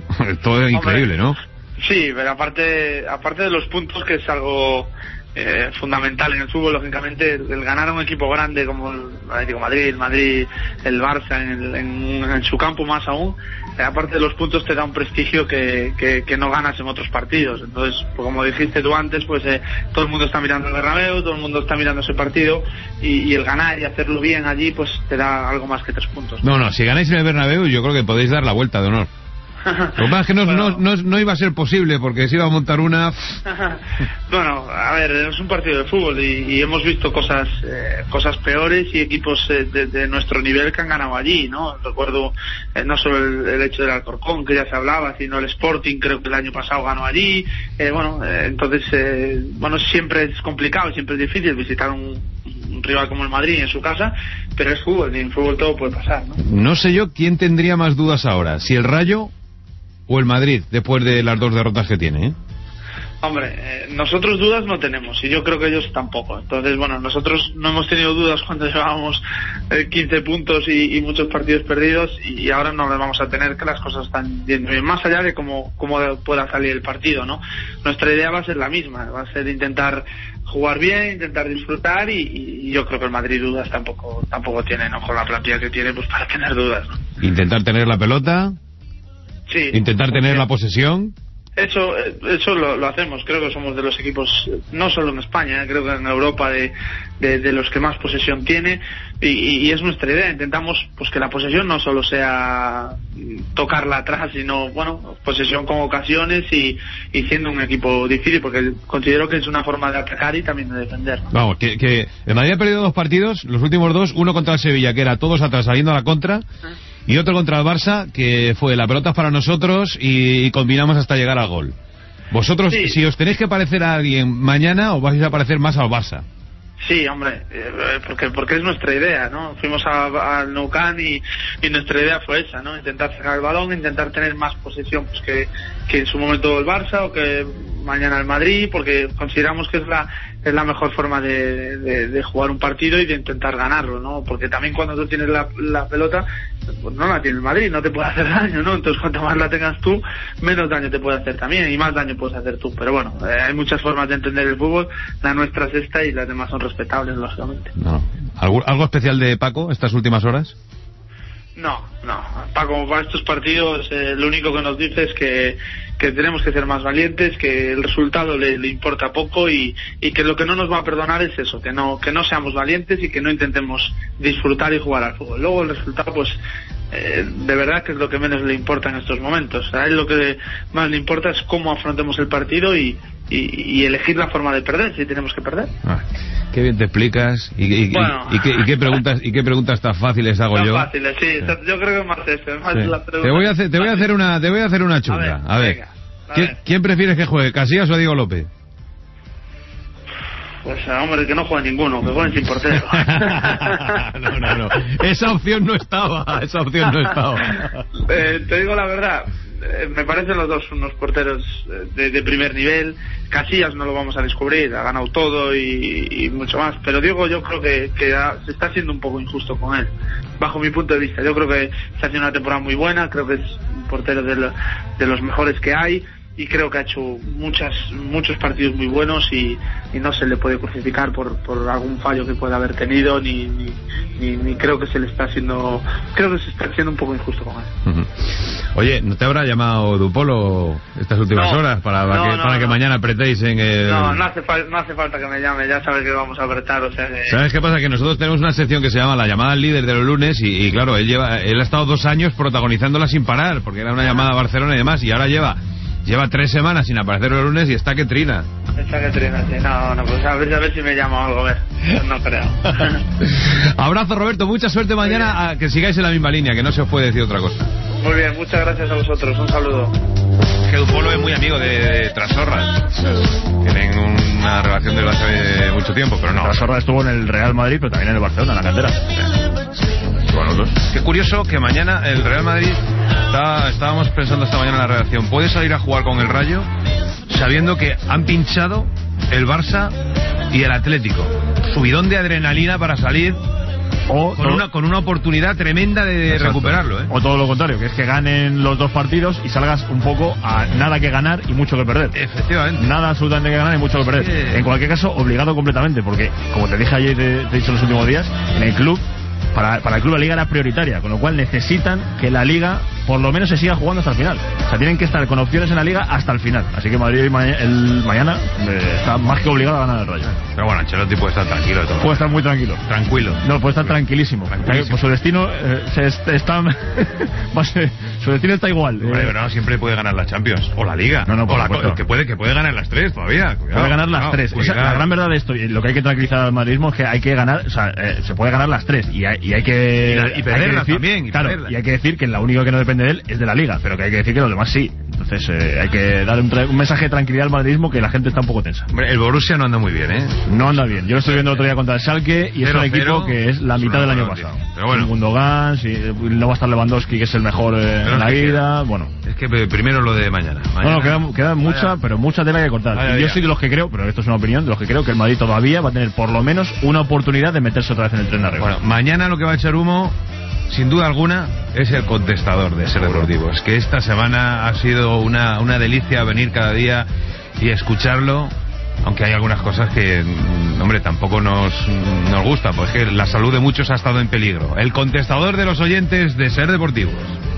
es increíble, ¿no? Sí, pero aparte de los puntos, que es algo fundamental en el fútbol, lógicamente, el ganar a un equipo grande como el Atlético de Madrid, el Barça en su campo más aún, aparte de los puntos te da un prestigio que no ganas en otros partidos. Entonces, pues como dijiste tú antes, pues todo el mundo está mirando el Bernabéu, todo el mundo está mirando ese partido y el ganar y hacerlo bien allí pues te da algo más que 3 puntos. No, si ganáis en el Bernabéu yo creo que podéis dar la vuelta de honor. Lo que pasa es que no iba a ser posible porque se iba a montar una... Bueno, a ver, es un partido de fútbol y hemos visto cosas peores y equipos de nuestro nivel que han ganado allí, ¿no? Recuerdo no solo el hecho del Alcorcón, que ya se hablaba, sino el Sporting, creo que el año pasado ganó allí. Entonces siempre es complicado, siempre es difícil visitar un rival como el Madrid en su casa, pero es fútbol y en fútbol todo puede pasar, ¿no? No sé yo quién tendría más dudas ahora, si el Rayo o el Madrid, después de las 2 derrotas que tiene, ¿eh? Hombre, nosotros dudas no tenemos y yo creo que ellos tampoco. Entonces, nosotros no hemos tenido dudas cuando llevábamos 15 puntos y muchos partidos perdidos y ahora no las vamos a tener, que las cosas están yendo bien, más allá de cómo pueda salir el partido, ¿no? Nuestra idea va a ser la misma, va a ser intentar jugar bien, intentar disfrutar y yo creo que el Madrid dudas tampoco tiene, ¿no? Con la plantilla que tiene, pues para tener dudas, ¿no? Intentar tener la pelota, sí, intentar tener la posesión. Eso lo hacemos. Creo que somos de los equipos, no solo en España, creo que en Europa de los que más posesión tiene y es nuestra idea. Intentamos pues que la posesión no solo sea tocarla atrás, sino posesión con ocasiones y siendo un equipo difícil, porque considero que es una forma de atacar y también de defender, ¿no? Vamos, que el Madrid ha perdido 2 partidos, los últimos 2, uno contra el Sevilla, que era todos atrás saliendo a la contra, y otro contra el Barça, que fue la pelota para nosotros y combinamos hasta llegar al gol. Vosotros, sí, si os tenéis que parecer a alguien mañana, os vais a parecer más al Barça. Sí, hombre, porque es nuestra idea, ¿no? Fuimos al Nou Camp y nuestra idea fue esa, ¿no? Intentar sacar el balón, intentar tener más posesión pues que en su momento el Barça o que mañana el Madrid, porque consideramos que es la mejor forma de jugar un partido y de intentar ganarlo, ¿no? Porque también cuando tú tienes la pelota, pues no la tiene el Madrid, no te puede hacer daño, ¿no? Entonces cuanto más la tengas tú, menos daño te puede hacer también y más daño puedes hacer tú. Pero bueno, hay muchas formas de entender el fútbol, la nuestra es esta y las demás son respetables, lógicamente. No. ¿Algo especial de Paco estas últimas horas? No, Paco, para estos partidos lo único que nos dice es que tenemos que ser más valientes, que el resultado le importa poco y que lo que no nos va a perdonar es eso, que no seamos valientes y que no intentemos disfrutar y jugar al fútbol. Luego el resultado pues de verdad que es lo que menos le importa en estos momentos. A él lo que más le importa es cómo afrontemos el partido y elegir la forma de perder, si tenemos que perder. Qué bien te explicas y qué preguntas tan fáciles hago yo. Fáciles, sí. Yo creo que más eso. Más sí. La te voy a hacer una chunga. A ver. ¿Quién prefieres que juegue, Casillas o Diego López? Pues hombre, que no juegue ninguno, que jueguen sin portero. No. Esa opción no estaba. Te digo la verdad, me parecen los dos unos porteros de primer nivel. Casillas no lo vamos a descubrir, ha ganado todo y mucho más, pero Diego yo creo que se está haciendo un poco injusto con él, bajo mi punto de vista. Yo creo que está haciendo una temporada muy buena, creo que es un portero de los mejores que hay y creo que ha hecho muchos partidos muy buenos y no se le puede crucificar por algún fallo que pueda haber tenido ni creo que se está haciendo un poco injusto con él. Uh-huh. Oye, ¿no te habrá llamado Dupolo estas últimas horas para que mañana apretéis en el... No hace falta que me llame, ya sabes que vamos a apretar, o sea que... ¿Sabes qué pasa? Que nosotros tenemos una sección que se llama La Llamada al Líder de los lunes y claro, él ha estado 2 años protagonizándola sin parar, porque era una llamada a Barcelona y demás, y ahora lleva lleva 3 semanas sin aparecer los lunes y está que trina. Está que trina, sí. No, pues a ver si me llama algo, a ver. No creo. Abrazo, Roberto, mucha suerte mañana, a que sigáis en la misma línea, que no se os puede decir otra cosa. Muy bien, muchas gracias a vosotros, un saludo. Edu Polo es muy amigo de Trasorra. Tienen una relación desde hace mucho tiempo, pero no. Trasorra estuvo en el Real Madrid, pero también en el Barcelona, en la cantera. Bueno, los dos. Qué curioso que mañana el Real Madrid, estábamos pensando esta mañana en la redacción, puede salir a jugar con el Rayo sabiendo que han pinchado el Barça y el Atlético. Subidón de adrenalina para salir. O con una oportunidad tremenda de recuperarlo, ¿eh? O todo lo contrario, que es que ganen los 2 partidos y salgas un poco a nada que ganar y mucho que perder. Efectivamente. Nada absolutamente que ganar y mucho que perder. Sí. En cualquier caso, obligado completamente, porque, como te dije ayer, te he dicho en los últimos días, en el club, para el club la liga era prioritaria, con lo cual necesitan que la liga por lo menos se siga jugando hasta el final. O sea, tienen que estar con opciones en la liga hasta el final. Así que Madrid mañana está más que obligado a ganar el Rayo. Pero bueno, Ancelotti puede estar tranquilo de todo. Puede estar muy tranquilo. Tranquilo. No, puede estar tranquilísimo. Pues su destino su destino está igual. Pero no, siempre puede ganar la Champions o la Liga. No, que puede ganar las 3 todavía. Cuidado. Puede ganar las 3. La gran verdad de esto, y lo que hay que tranquilizar al madridismo es que hay que ganar, o sea, se puede ganar las 3 y hay que y perderlas también. Y hay que decir que la única que no depende de él es de la Liga, pero que hay que decir que los demás sí. Entonces hay que dar un mensaje de tranquilidad al madridismo, que la gente está un poco tensa. Hombre, el Borussia no anda muy bien, ¿eh? No anda bien. Yo lo estoy viendo el otro día contra el Schalke y es un equipo que es la mitad del año pasado. Pero bueno. Gundogan, no va a estar Lewandowski, que es el mejor en la vida. Bueno. Es que primero lo de mañana. Bueno, queda mucha tela que cortar. Y yo soy de los que creo, pero esto es una opinión, de los que creo que el Madrid todavía va a tener por lo menos una oportunidad de meterse otra vez en el tren arriba. Bueno, mañana lo que va a echar humo, sin duda alguna, es el contestador de Ser Deportivo. Es que esta semana ha sido una delicia venir cada día y escucharlo, aunque hay algunas cosas que, hombre, tampoco nos gustan, porque la salud de muchos ha estado en peligro. El contestador de los oyentes de Ser Deportivos.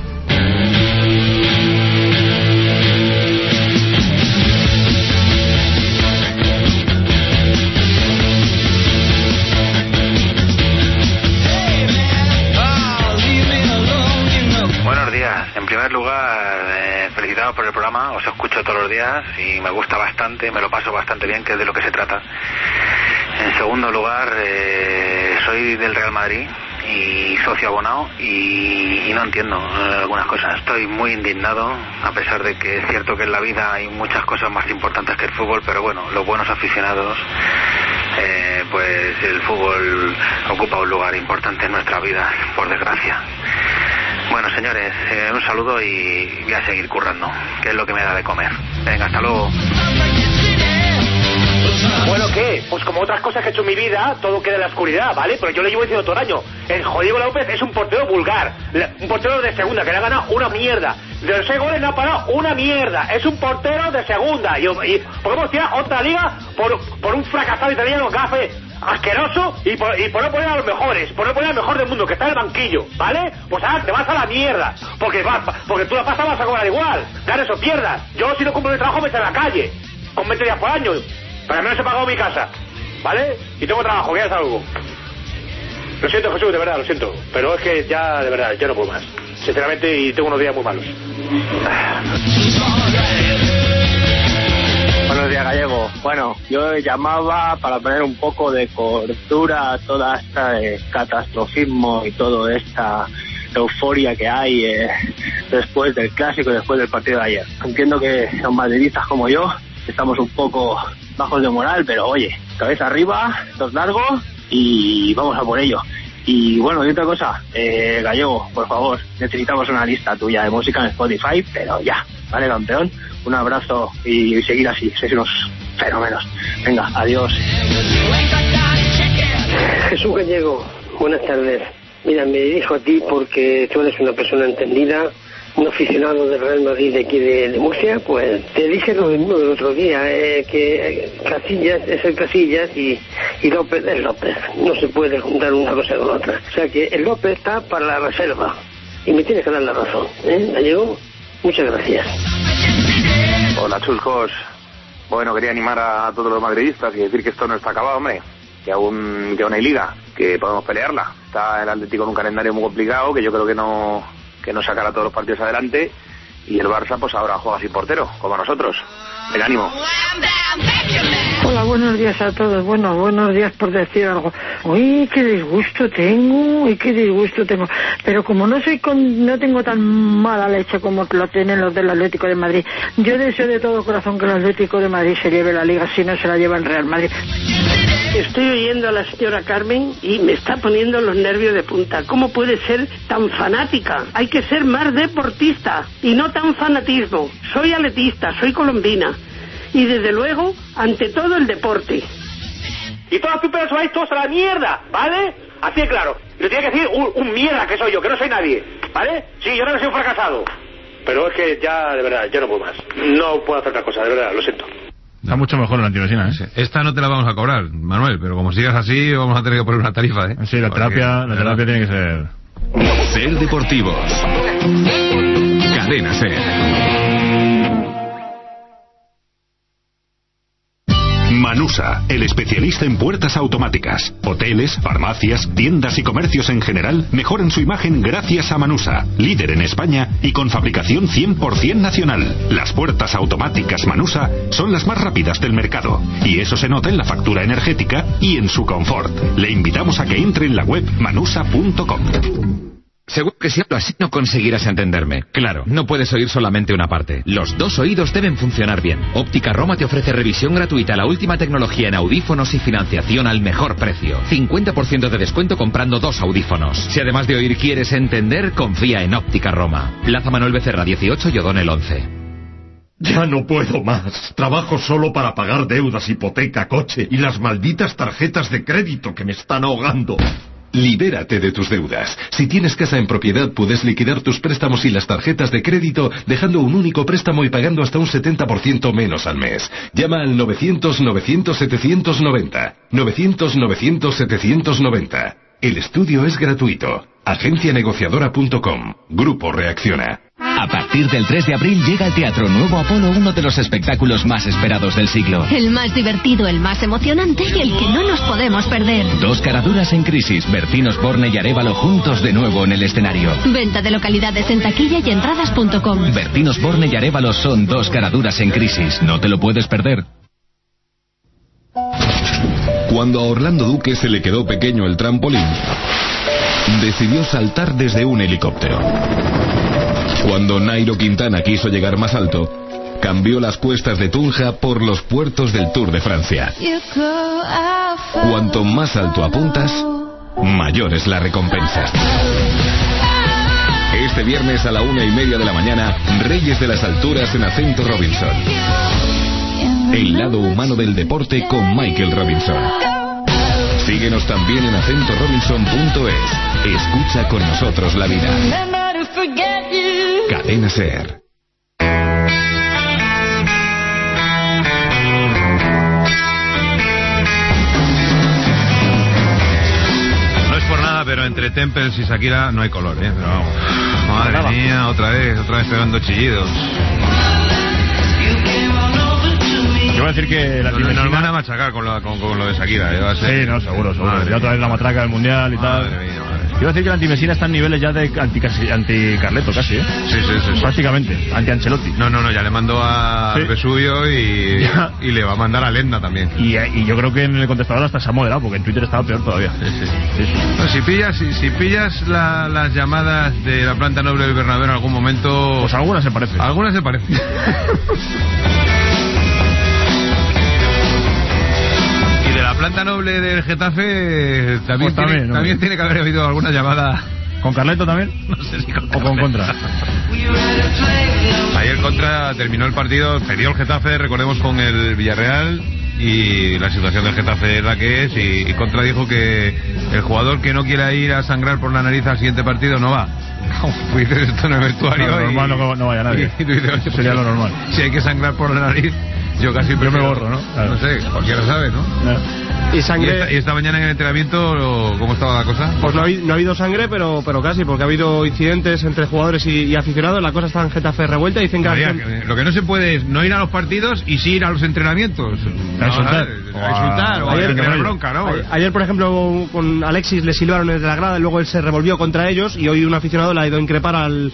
En primer lugar, felicitados por el programa, os escucho todos los días y me gusta bastante, me lo paso bastante bien, que es de lo que se trata. En segundo lugar, soy del Real Madrid y socio abonado y no entiendo algunas cosas. Estoy muy indignado, a pesar de que es cierto que en la vida hay muchas cosas más importantes que el fútbol, pero bueno, los buenos aficionados, pues el fútbol ocupa un lugar importante en nuestra vida, por desgracia. Bueno, señores, un saludo y voy a seguir currando, que es lo que me da de comer. Venga, hasta luego. Bueno, ¿qué? Pues como otras cosas que he hecho en mi vida, todo queda en la oscuridad, ¿vale? Pero yo lo llevo diciendo todo el año. El Diego López es un portero vulgar, un portero de segunda, que le ha ganado una mierda. De los 6 goles le ha parado una mierda. Es un portero de segunda. Y podemos tirar otra liga por un fracasado italiano gafe asqueroso y por no poner a los mejores, por no poner al mejor del mundo que está en el banquillo, ¿vale? Pues ahora te vas a la mierda, porque tú la pasta vas a cobrar igual, ganes o pierdas. Yo si no cumplo mi trabajo me echo en la calle, con 20 días por año, pero al menos he pagado mi casa, ¿vale? Y tengo trabajo, ya es algo. Lo siento, Jesús, de verdad, lo siento, pero es que ya, de verdad, ya no puedo más, sinceramente, y tengo unos días muy malos. Buenos días, Gallego. Bueno, yo llamaba para poner un poco de cordura a toda esta catastrofismo y toda esta euforia que hay después del clásico y después del partido de ayer. Entiendo que son madridistas como yo, estamos un poco bajos de moral, pero oye, cabeza arriba, dos largos y vamos a por ello. Y bueno, y otra cosa, Gallego, por favor, necesitamos una lista tuya de música en Spotify, pero ya, ¿vale, campeón? Un abrazo y seguir así, sois unos fenómenos. Venga, adiós. Jesús Gallego, buenas tardes. Mira, me dirijo a ti porque tú eres una persona entendida, un aficionado del Real Madrid de aquí de Murcia. Pues te dije lo mismo del otro día, que Casillas es el Casillas y López es López. No se puede juntar una cosa con otra. O sea que el López está para la reserva y me tienes que dar la razón, Gallego. Muchas gracias. Hola, chulcos. Bueno, quería animar a todos los madridistas y decir que esto no está acabado, hombre. Que aún hay liga, que podemos pelearla. Está el Atlético en un calendario muy complicado, que yo creo que no sacará todos los partidos adelante. y el Barça pues ahora juega sin portero, como nosotros. Venga, ánimo. Hola, buenos días a todos. Bueno, buenos días por decir algo. Uy, qué disgusto tengo, Pero como no tengo tan mala leche como lo tienen los del Atlético de Madrid, yo deseo de todo corazón que el Atlético de Madrid se lleve la Liga, si no se la lleva el Real Madrid. Estoy oyendo a la señora Carmen y me está poniendo los nervios de punta. ¿Cómo puede ser tan fanática? Hay que ser más deportista y no tan fanatismo. Soy atletista, soy colombina y desde luego, ante todo, el deporte. Y todas tus personas vais todos a la mierda, ¿vale? Así de claro. Le tiene que decir un mierda que soy yo, que no soy nadie, ¿vale? Sí, yo no soy un fracasado. Pero es que ya, de verdad, yo no puedo más. No puedo hacer otra cosa, de verdad, lo siento. Está mucho mejor la antivecina, ¿eh? Esta no te la vamos a cobrar, Manuel, pero como sigas así vamos a tener que poner una tarifa, ¿eh? Sí, la terapia tiene que ser... Ser Deportivos. Cadena Ser. Manusa, el especialista en puertas automáticas. Hoteles, farmacias, tiendas y comercios en general mejoran su imagen gracias a Manusa, líder en España y con fabricación 100% nacional. Las puertas automáticas Manusa son las más rápidas del mercado y eso se nota en la factura energética y en su confort. Le invitamos a que entre en la web manusa.com. Seguro que si hablo así no conseguirás entenderme. Claro, no puedes oír solamente una parte. Los dos oídos deben funcionar bien. Óptica Roma te ofrece revisión gratuita, la última tecnología en audífonos y financiación al mejor precio. 50% de descuento comprando 2 audífonos. Si además de oír quieres entender, confía en Óptica Roma. Plaza Manuel Becerra 18 y O'Donnell 11. Ya no puedo más. Trabajo solo para pagar deudas, hipoteca, coche y las malditas tarjetas de crédito que me están ahogando. Libérate de tus deudas. Si tienes casa en propiedad, puedes liquidar tus préstamos y las tarjetas de crédito dejando un único préstamo y pagando hasta un 70% menos al mes. Llama al 900-900-790. 900-900-790. El estudio es gratuito. Agencianegociadora.com. Grupo Reacciona. A partir del 3 de abril llega al Teatro Nuevo Apolo uno de los espectáculos más esperados del siglo. El más divertido, el más emocionante y el que no nos podemos perder. 2 caraduras en crisis, Bertín Osborne y Arévalo juntos de nuevo en el escenario. Venta de localidades en taquilla y entradas.com. Bertín Osborne y Arévalo son 2 caraduras en crisis, no te lo puedes perder. Cuando a Orlando Duque se le quedó pequeño el trampolín, decidió saltar desde un helicóptero. Cuando Nairo Quintana quiso llegar más alto, cambió las cuestas de Tunja por los puertos del Tour de Francia. Cuanto más alto apuntas, mayor es la recompensa. Este viernes a la 1:30 de la mañana, Reyes de las Alturas en Acento Robinson. El lado humano del deporte con Michael Robinson. Síguenos también en acentorobinson.es. Escucha con nosotros la vida. Cadena Ser. No es por nada, pero entre Temples y Shakira no hay color, ¿eh? Pero vamos. Madre mía, otra vez pegando chillidos. Yo voy a decir que la nos van a machacar con lo de Shakira, ¿eh? Va a ser... Sí, no, seguro. Ya otra vez la matraca del Mundial y tal. Yo voy a decir que la antimesina está en niveles ya de anti-Carleto casi, ¿eh? Sí. Prácticamente, anti-Ancelotti. No, ya le mandó a Vesubio y le va a mandar a Lenda también. Y yo creo que en el contestador hasta se ha moderado, porque en Twitter estaba peor todavía. Sí. No, si pillas las llamadas de la planta noble del Bernabéu en algún momento... Pues algunas se parecen. La planta noble del Getafe también tiene que haber habido alguna llamada. ¿Con Carleto también? No sé si con o con Contra. Ayer Contra terminó el partido, perdió el Getafe, recordemos, con el Villarreal, y la situación del Getafe es la que es, y Contra dijo que el jugador que no quiera ir a sangrar por la nariz al siguiente partido no va. Pues dices esto en el vestuario. No, normal no vaya nadie. Y tú dices, sería lo normal. Si hay que sangrar por la nariz, yo casi me borro, ¿no? Claro. No sé, cualquiera sabe, ¿no? Y sangre... ¿Y esta mañana en el entrenamiento cómo estaba la cosa? Pues no ha habido sangre, pero casi, porque ha habido incidentes entre jugadores y aficionados. La cosa está en Getafe revuelta. Dicen que lo que no se puede es no ir a los partidos y sí ir a los entrenamientos. A insultar o a crear bronca, ¿no? Ayer, por ejemplo, con Alexis le silbaron desde la grada, y luego él se revolvió contra ellos, y hoy un aficionado le ha ido a increpar al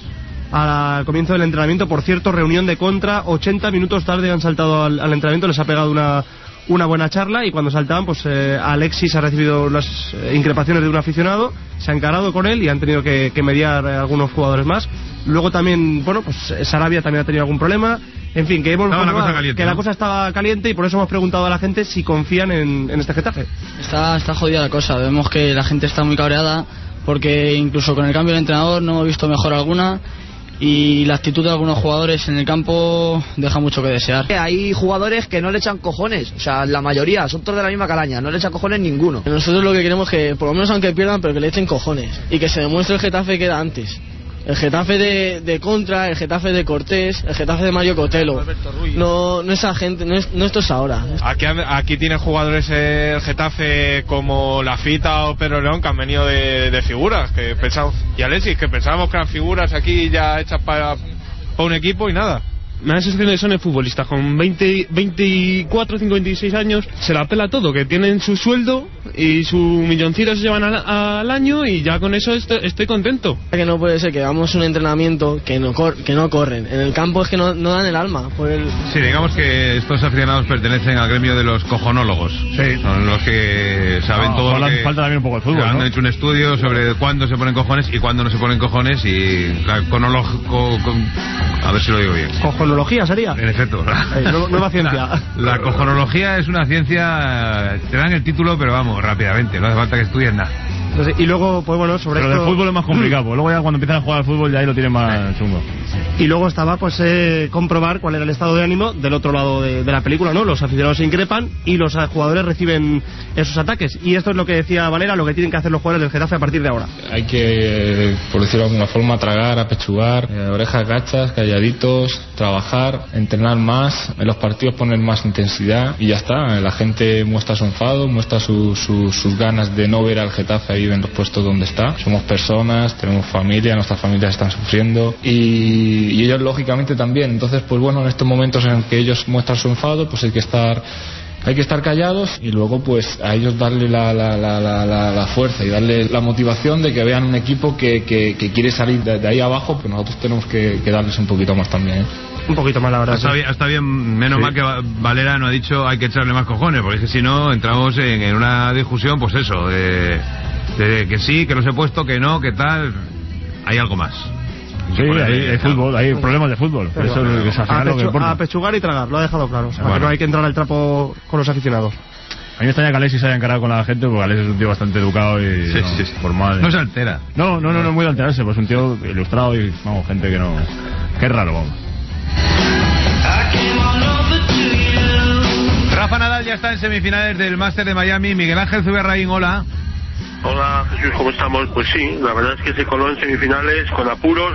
al comienzo del entrenamiento. Por cierto, reunión de contra, 80 minutos tarde han saltado al entrenamiento, les ha pegado una buena charla, y cuando saltaban, pues Alexis ha recibido las increpaciones de un aficionado, se ha encarado con él y han tenido que mediar algunos jugadores más. Luego también, bueno, pues Sarabia también ha tenido algún problema. En fin, que hemos la cosa estaba caliente, y por eso hemos preguntado a la gente si confían en este Getafe. Está jodida la cosa, vemos que la gente está muy cabreada, porque incluso con el cambio de entrenador no hemos visto mejora alguna, y la actitud de algunos jugadores en el campo deja mucho que desear. Hay jugadores que no le echan cojones, o sea, la mayoría son todos de la misma calaña, no le echan cojones ninguno. Nosotros lo que queremos es que, por lo menos aunque pierdan, pero que le echen cojones, y que se demuestre el Getafe que era antes. El Getafe de Contra, el Getafe de Cortés, el Getafe de Mario Cotelo. No esa gente, no esto es ahora. Aquí tiene jugadores el Getafe como Lafita o Pedro León, que han venido de figuras, que pensamos, y Alexis, que pensábamos que eran figuras aquí ya hechas para un equipo, y nada. Me da la sensación de que son futbolistas con 24, 56 años, se la pela todo, que tienen su sueldo y su milloncito se llevan al año, y ya con eso estoy contento. Que no puede ser que hagamos un entrenamiento que no corren. En el campo es que no dan el alma. Sí, digamos que estos aficionados pertenecen al gremio de los cojonólogos. Sí. Son los que saben todo lo que... Falta también un poco el fútbol, han hecho un estudio sobre cuándo se ponen cojones y cuándo no se ponen cojones, y a ver si lo digo bien. Cojonología sería. En efecto. Nueva ciencia. La cojonología es una ciencia, te dan el título, pero vamos, rápidamente, no hace falta que estudies nada. Y luego, pues bueno, sobre pero esto... del fútbol es más complicado, pues luego ya cuando empiezan a jugar al fútbol ya ahí lo tienen más chungo. Y luego estaba pues comprobar cuál era el estado de ánimo del otro lado de la película, ¿no? Los aficionados se increpan y los jugadores reciben esos ataques. Y esto es lo que decía Valera, lo que tienen que hacer los jugadores del Getafe a partir de ahora. Hay que, por decirlo de alguna forma, tragar, apechugar, orejas gachas, calladitos, trabajar, entrenar más, en los partidos poner más intensidad, y ya está. La gente muestra su enfado, muestra sus ganas de no ver al Getafe ahí en los puestos donde está. Somos personas, tenemos familia, nuestras familias están sufriendo, y ellos lógicamente también. Entonces, pues bueno, en estos momentos en que ellos muestran su enfado, pues hay que estar callados, y luego pues a ellos darle la fuerza y darle la motivación de que vean un equipo que quiere salir de ahí abajo, pero nosotros tenemos que darles un poquito más también, Un poquito más, la verdad. Está bien, menos mal que Valera no ha dicho hay que echarle más cojones, porque si no entramos en una discusión, pues eso, de que sí, que los he puesto, que no, que tal. Hay algo más. Sí, hay fútbol, hay problemas de fútbol. Pero eso es al final lo que importa. A pechugar y tragar, lo ha dejado claro. O sea, que no hay que entrar al trapo con los aficionados. A mí me extraña que Alexis se haya encarado con la gente, porque Alexis es un tío bastante educado y formal. No se altera. No, muy de alterarse, pues un tío ilustrado y, vamos, gente que no... Que es raro, vamos. Rafa Nadal ya está en semifinales del Máster de Miami. Miguel Ángel Zuberraín, hola. Hola Jesús, ¿cómo estamos? Pues sí, la verdad es que se coló en semifinales con apuros.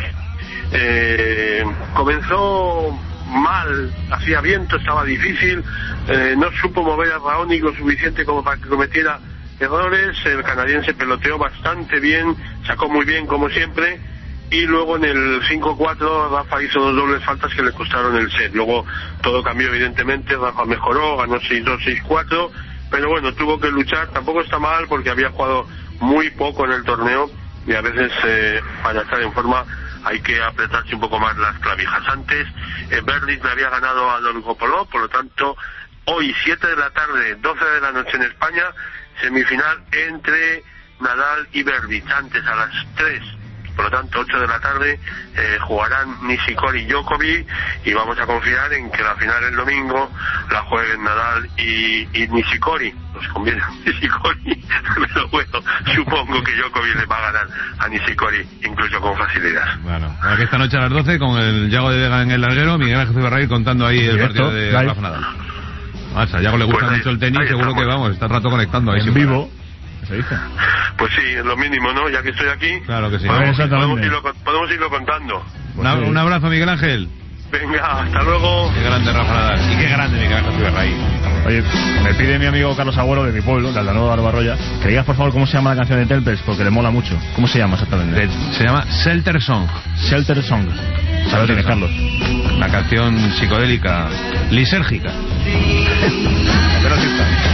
Comenzó mal, hacía viento, estaba difícil, no supo mover a Raonic lo suficiente como para que cometiera errores. El canadiense peloteó bastante bien, sacó muy bien como siempre, y luego en el 5-4 Rafa hizo dos dobles faltas que le costaron el set. Luego todo cambió evidentemente, Rafa mejoró, ganó 6-2, 6-4, pero bueno, tuvo que luchar. Tampoco está mal porque había jugado muy poco en el torneo, y a veces para estar en forma hay que apretarse un poco más las clavijas. Antes Berdych le había ganado a Dolgopolov, por lo tanto hoy 7 de la tarde, 12 de la noche en España, semifinal entre Nadal y Berdych. Antes a las 3, por lo tanto 8 de la tarde, jugarán Nishikori y Djokovic, y vamos a confiar en que la final el domingo la jueguen Nadal y Nishikori. Nos conviene Nishikori, pero bueno, supongo que Djokovic le va a ganar a Nishikori, incluso con facilidad. Bueno, para que esta noche a las 12, con el Yago de Vega en el larguero, Miguel Ángel Zuberraín contando ahí el partido de Rafa Nadal. A Yago le gusta mucho el tenis, seguro que vamos, está el rato conectando ahí. En vivo. ¿Se dice? Pues sí, es lo mínimo, ¿no? Ya que estoy aquí, claro que sí. Podemos irlo contando. Un abrazo, Miguel Ángel. Venga, hasta luego. Qué grande Rafa Nadal. Y qué grande Miguel Ángel Zuberraín. Oye, me pide mi amigo Carlos Agüero, de mi pueblo, de Aldanova de Barbarroya, que digas por favor cómo se llama la canción de Telpes, porque le mola mucho. ¿Cómo se llama exactamente? Se llama Shelter Song. Shelter Song. ¿Sabes quién es, Carlos? Una canción psicodélica, lisérgica. Pero sí está.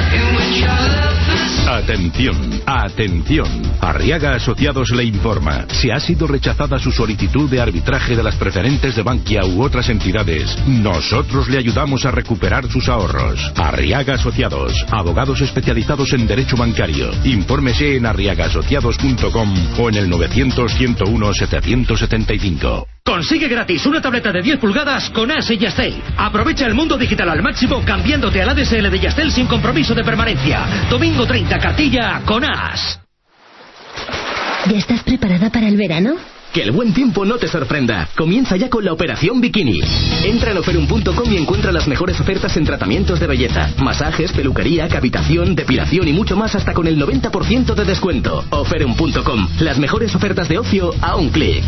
Atención, atención. Arriaga Asociados le informa. Si ha sido rechazada su solicitud de arbitraje de las preferentes de Bankia u otras entidades, nosotros le ayudamos a recuperar sus ahorros. Arriaga Asociados, abogados especializados en derecho bancario. Infórmese en arriagaasociados.com o en el 900-101-775. Consigue gratis una tableta de 10 pulgadas con AS y Yastel. Aprovecha el mundo digital al máximo cambiándote al ADSL de Yastel sin compromiso de permanencia. Domingo 30, cartilla con AS. ¿Ya estás preparada para el verano? Que el buen tiempo no te sorprenda. Comienza ya con la Operación Bikini. Entra en oferum.com y encuentra las mejores ofertas en tratamientos de belleza, masajes, peluquería, cavitación, depilación y mucho más hasta con el 90% de descuento. Oferum.com. Las mejores ofertas de ocio a un clic.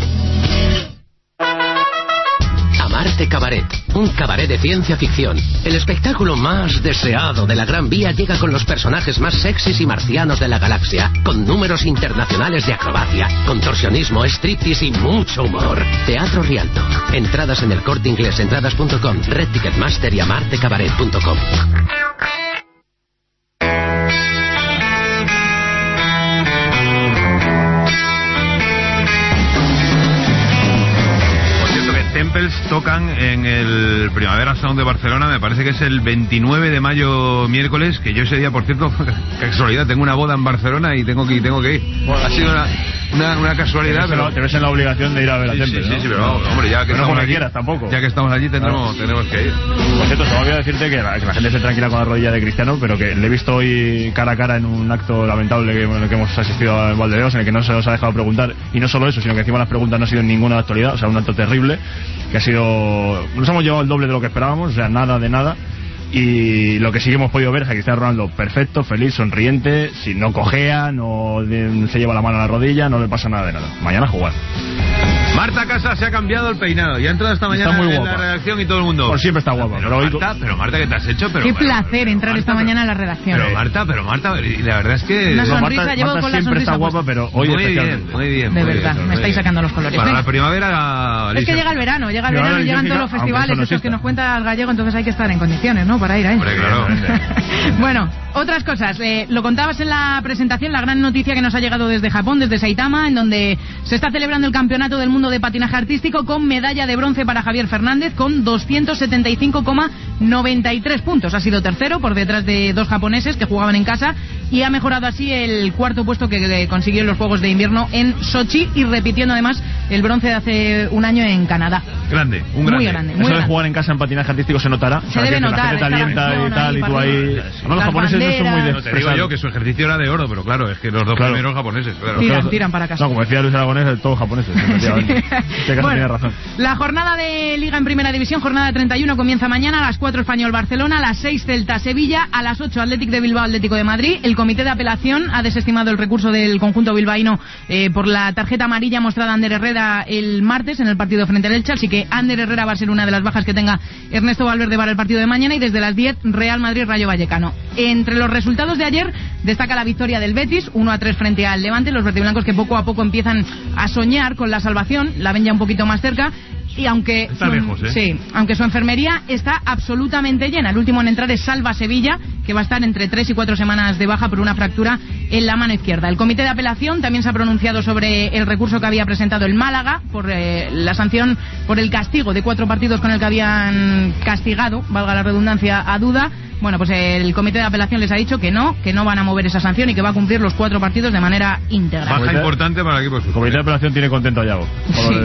Amarte Cabaret, un cabaret de ciencia ficción. El espectáculo más deseado de la Gran Vía llega con los personajes más sexys y marcianos de la galaxia, con números internacionales de acrobacia, contorsionismo, striptease y mucho humor. Teatro Rialto. Entradas en el Corte Inglés, entradas.com, Red Ticketmaster y amartecabaret.com. Temples tocan en el Primavera Sound de Barcelona, me parece que es el 29 de mayo, miércoles, que yo ese día, por cierto, qué casualidad, tengo una boda en Barcelona y tengo que ir. Bueno, ha sido una casualidad, pero te ves en la obligación de ir a ver a Temples, ¿no? Sí, pero hombre, ya que no estamos como allí, quieras tampoco. Ya que estamos allí tenemos que ir. Por cierto, se me olvidó decirte que la gente esté tranquila con la rodilla de Cristiano, pero que le he visto hoy cara a cara en un acto lamentable en el que hemos asistido en Valdereos, en el que no se nos ha dejado preguntar, y no solo eso, sino que encima las preguntas no han sido en ninguna actualidad, o sea, un acto terrible, que ha sido... Nos hemos llevado el doble de lo que esperábamos, o sea, nada de nada. Y lo que sí que hemos podido ver es a Cristiano Ronaldo perfecto, feliz, sonriente, si no cojea, no se lleva la mano a la rodilla, no le pasa nada de nada. Mañana a jugar. Marta Casas se ha cambiado el peinado y ha entrado esta mañana en la redacción y todo el mundo... Por siempre está guapa. Pero Marta, ¿qué te has hecho? Qué placer entrar esta mañana a la redacción. Pero Marta, y la verdad es que... Una sonrisa, Marta llevo con la sonrisa siempre está guapa, pero hoy muy bien. De verdad, me estáis sacando los colores. Para la primavera... Es que llega el verano y llegan todos los festivales, esos que nos cuenta el gallego, entonces hay que estar en condiciones, ¿no? Para ir ahí. Hombre, claro. Bueno, otras cosas. Lo contabas en la presentación, la gran noticia que nos ha llegado desde Japón, desde Saitama, en donde se está celebrando el Campeonato del Mundo de Patinaje Artístico, con medalla de bronce para Javier Fernández con 275,93 puntos. Ha sido tercero por detrás de dos japoneses que jugaban en casa y ha mejorado así el cuarto puesto que consiguió en los Juegos de Invierno en Sochi y repitiendo además el bronce de hace un año en Canadá. Grande. Muy grande. Eso de jugar en casa en patinaje artístico se notará. Se debe notar. La gente te alienta y tal, y tú ahí... No, los japoneses no son muy de... Te digo yo que su ejercicio era de oro, pero claro, es que los dos primeros japoneses, claro. Tiran para casa. No, como decía Luis Aragonés, todos japoneses, efectivamente. Este caso tiene razón. La jornada de Liga en Primera División, jornada 31, comienza mañana a las 4 Español Barcelona, a las 6 Celta Sevilla, a las 8 Athletic de Bilbao Atlético de Madrid. El comité de apelación ha desestimado el recurso del conjunto bilbaíno por la tarjeta amarilla mostrada a Ander Herrera el martes en el partido frente al Elche, así que Ander Herrera va a ser una de las bajas que tenga Ernesto Valverde para el partido de mañana, y desde las 10 Real Madrid Rayo Vallecano. Entre los resultados de ayer destaca la victoria del Betis 1-3 frente al Levante, los verdiblancos que poco a poco empiezan a soñar con la salvación, la ven ya un poquito más cerca. Y aunque aunque su enfermería está absolutamente llena. El último en entrar es Salva Sevilla, que va a estar entre 3 y 4 semanas de baja por una fractura en la mano izquierda. El comité de apelación también se ha pronunciado sobre el recurso que había presentado el Málaga por la sanción, por el castigo de 4 partidos con el que habían castigado, valga la redundancia, a Duda. Bueno, pues el comité de apelación les ha dicho que no van a mover esa sanción y que va a cumplir los 4 partidos de manera íntegra. Baja importante para el equipo. El comité de apelación tiene contento a Yago.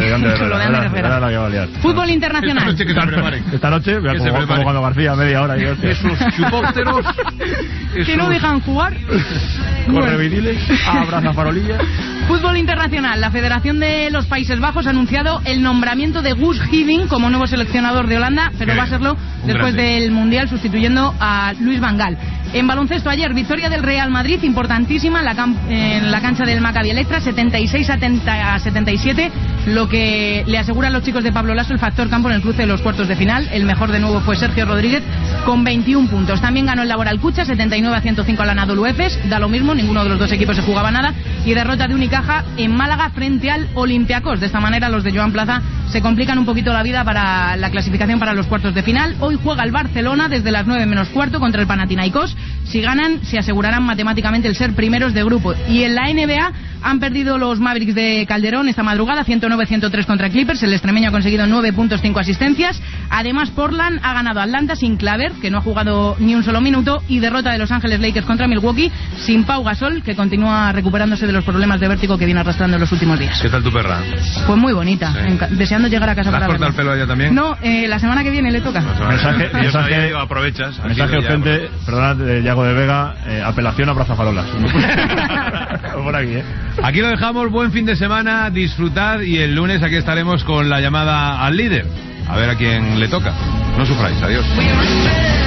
Fútbol internacional. Esta noche voy a como cuando García, media hora. Esos chupópteros que no dejan jugar. Corre viniles, abraza farolillas. Fútbol internacional. La Federación de los Países Bajos ha anunciado el nombramiento de Guus Hiddink como nuevo seleccionador de Holanda, pero va a serlo después del Mundial, sustituyendo a Luis Van Gaal. En baloncesto ayer, victoria del Real Madrid, importantísima en la cancha del Maccabi Electra, 76-77, lo que le asegura a los chicos de Pablo Lasso el factor campo en el cruce de los cuartos de final. El mejor de nuevo fue Sergio Rodríguez con 21 puntos. También ganó el Laboral Cucha, 79-105 al Anadolu Efes, da lo mismo, ninguno de los dos equipos se jugaba nada, y derrota de Unicaja en Málaga frente al Olympiacos. De esta manera los de Joan Plaza se complican un poquito la vida para la clasificación para los cuartos de final. Hoy juega el Barcelona desde las 9 menos cuarto contra el Panathinaikos. Si ganan, se asegurarán matemáticamente el ser primeros de grupo. Y en la NBA han perdido los Mavericks de Calderón esta madrugada, 109-103 contra Clippers. El extremeño ha conseguido 9 puntos, 5 asistencias. Además, Portland ha ganado a Atlanta sin Claver, que no ha jugado ni un solo minuto, y derrota de Los Ángeles Lakers contra Milwaukee sin Pau Gasol, que continúa recuperándose de los problemas de vértigo que viene arrastrando en los últimos días. ¿Qué tal tu perra? Pues muy bonita, deseando llegar a casa para verla. ¿Le has cortado el pelo a ella también? No, la semana que viene le toca. Mensaje, aprovechas. Mensaje urgente, perdonad, de Yago de Vega, apelación a Brazafarolas. Por aquí, Aquí lo dejamos, buen fin de semana, disfrutad, y el lunes aquí estaremos con la llamada al líder. A ver a quién le toca. No sufráis, adiós.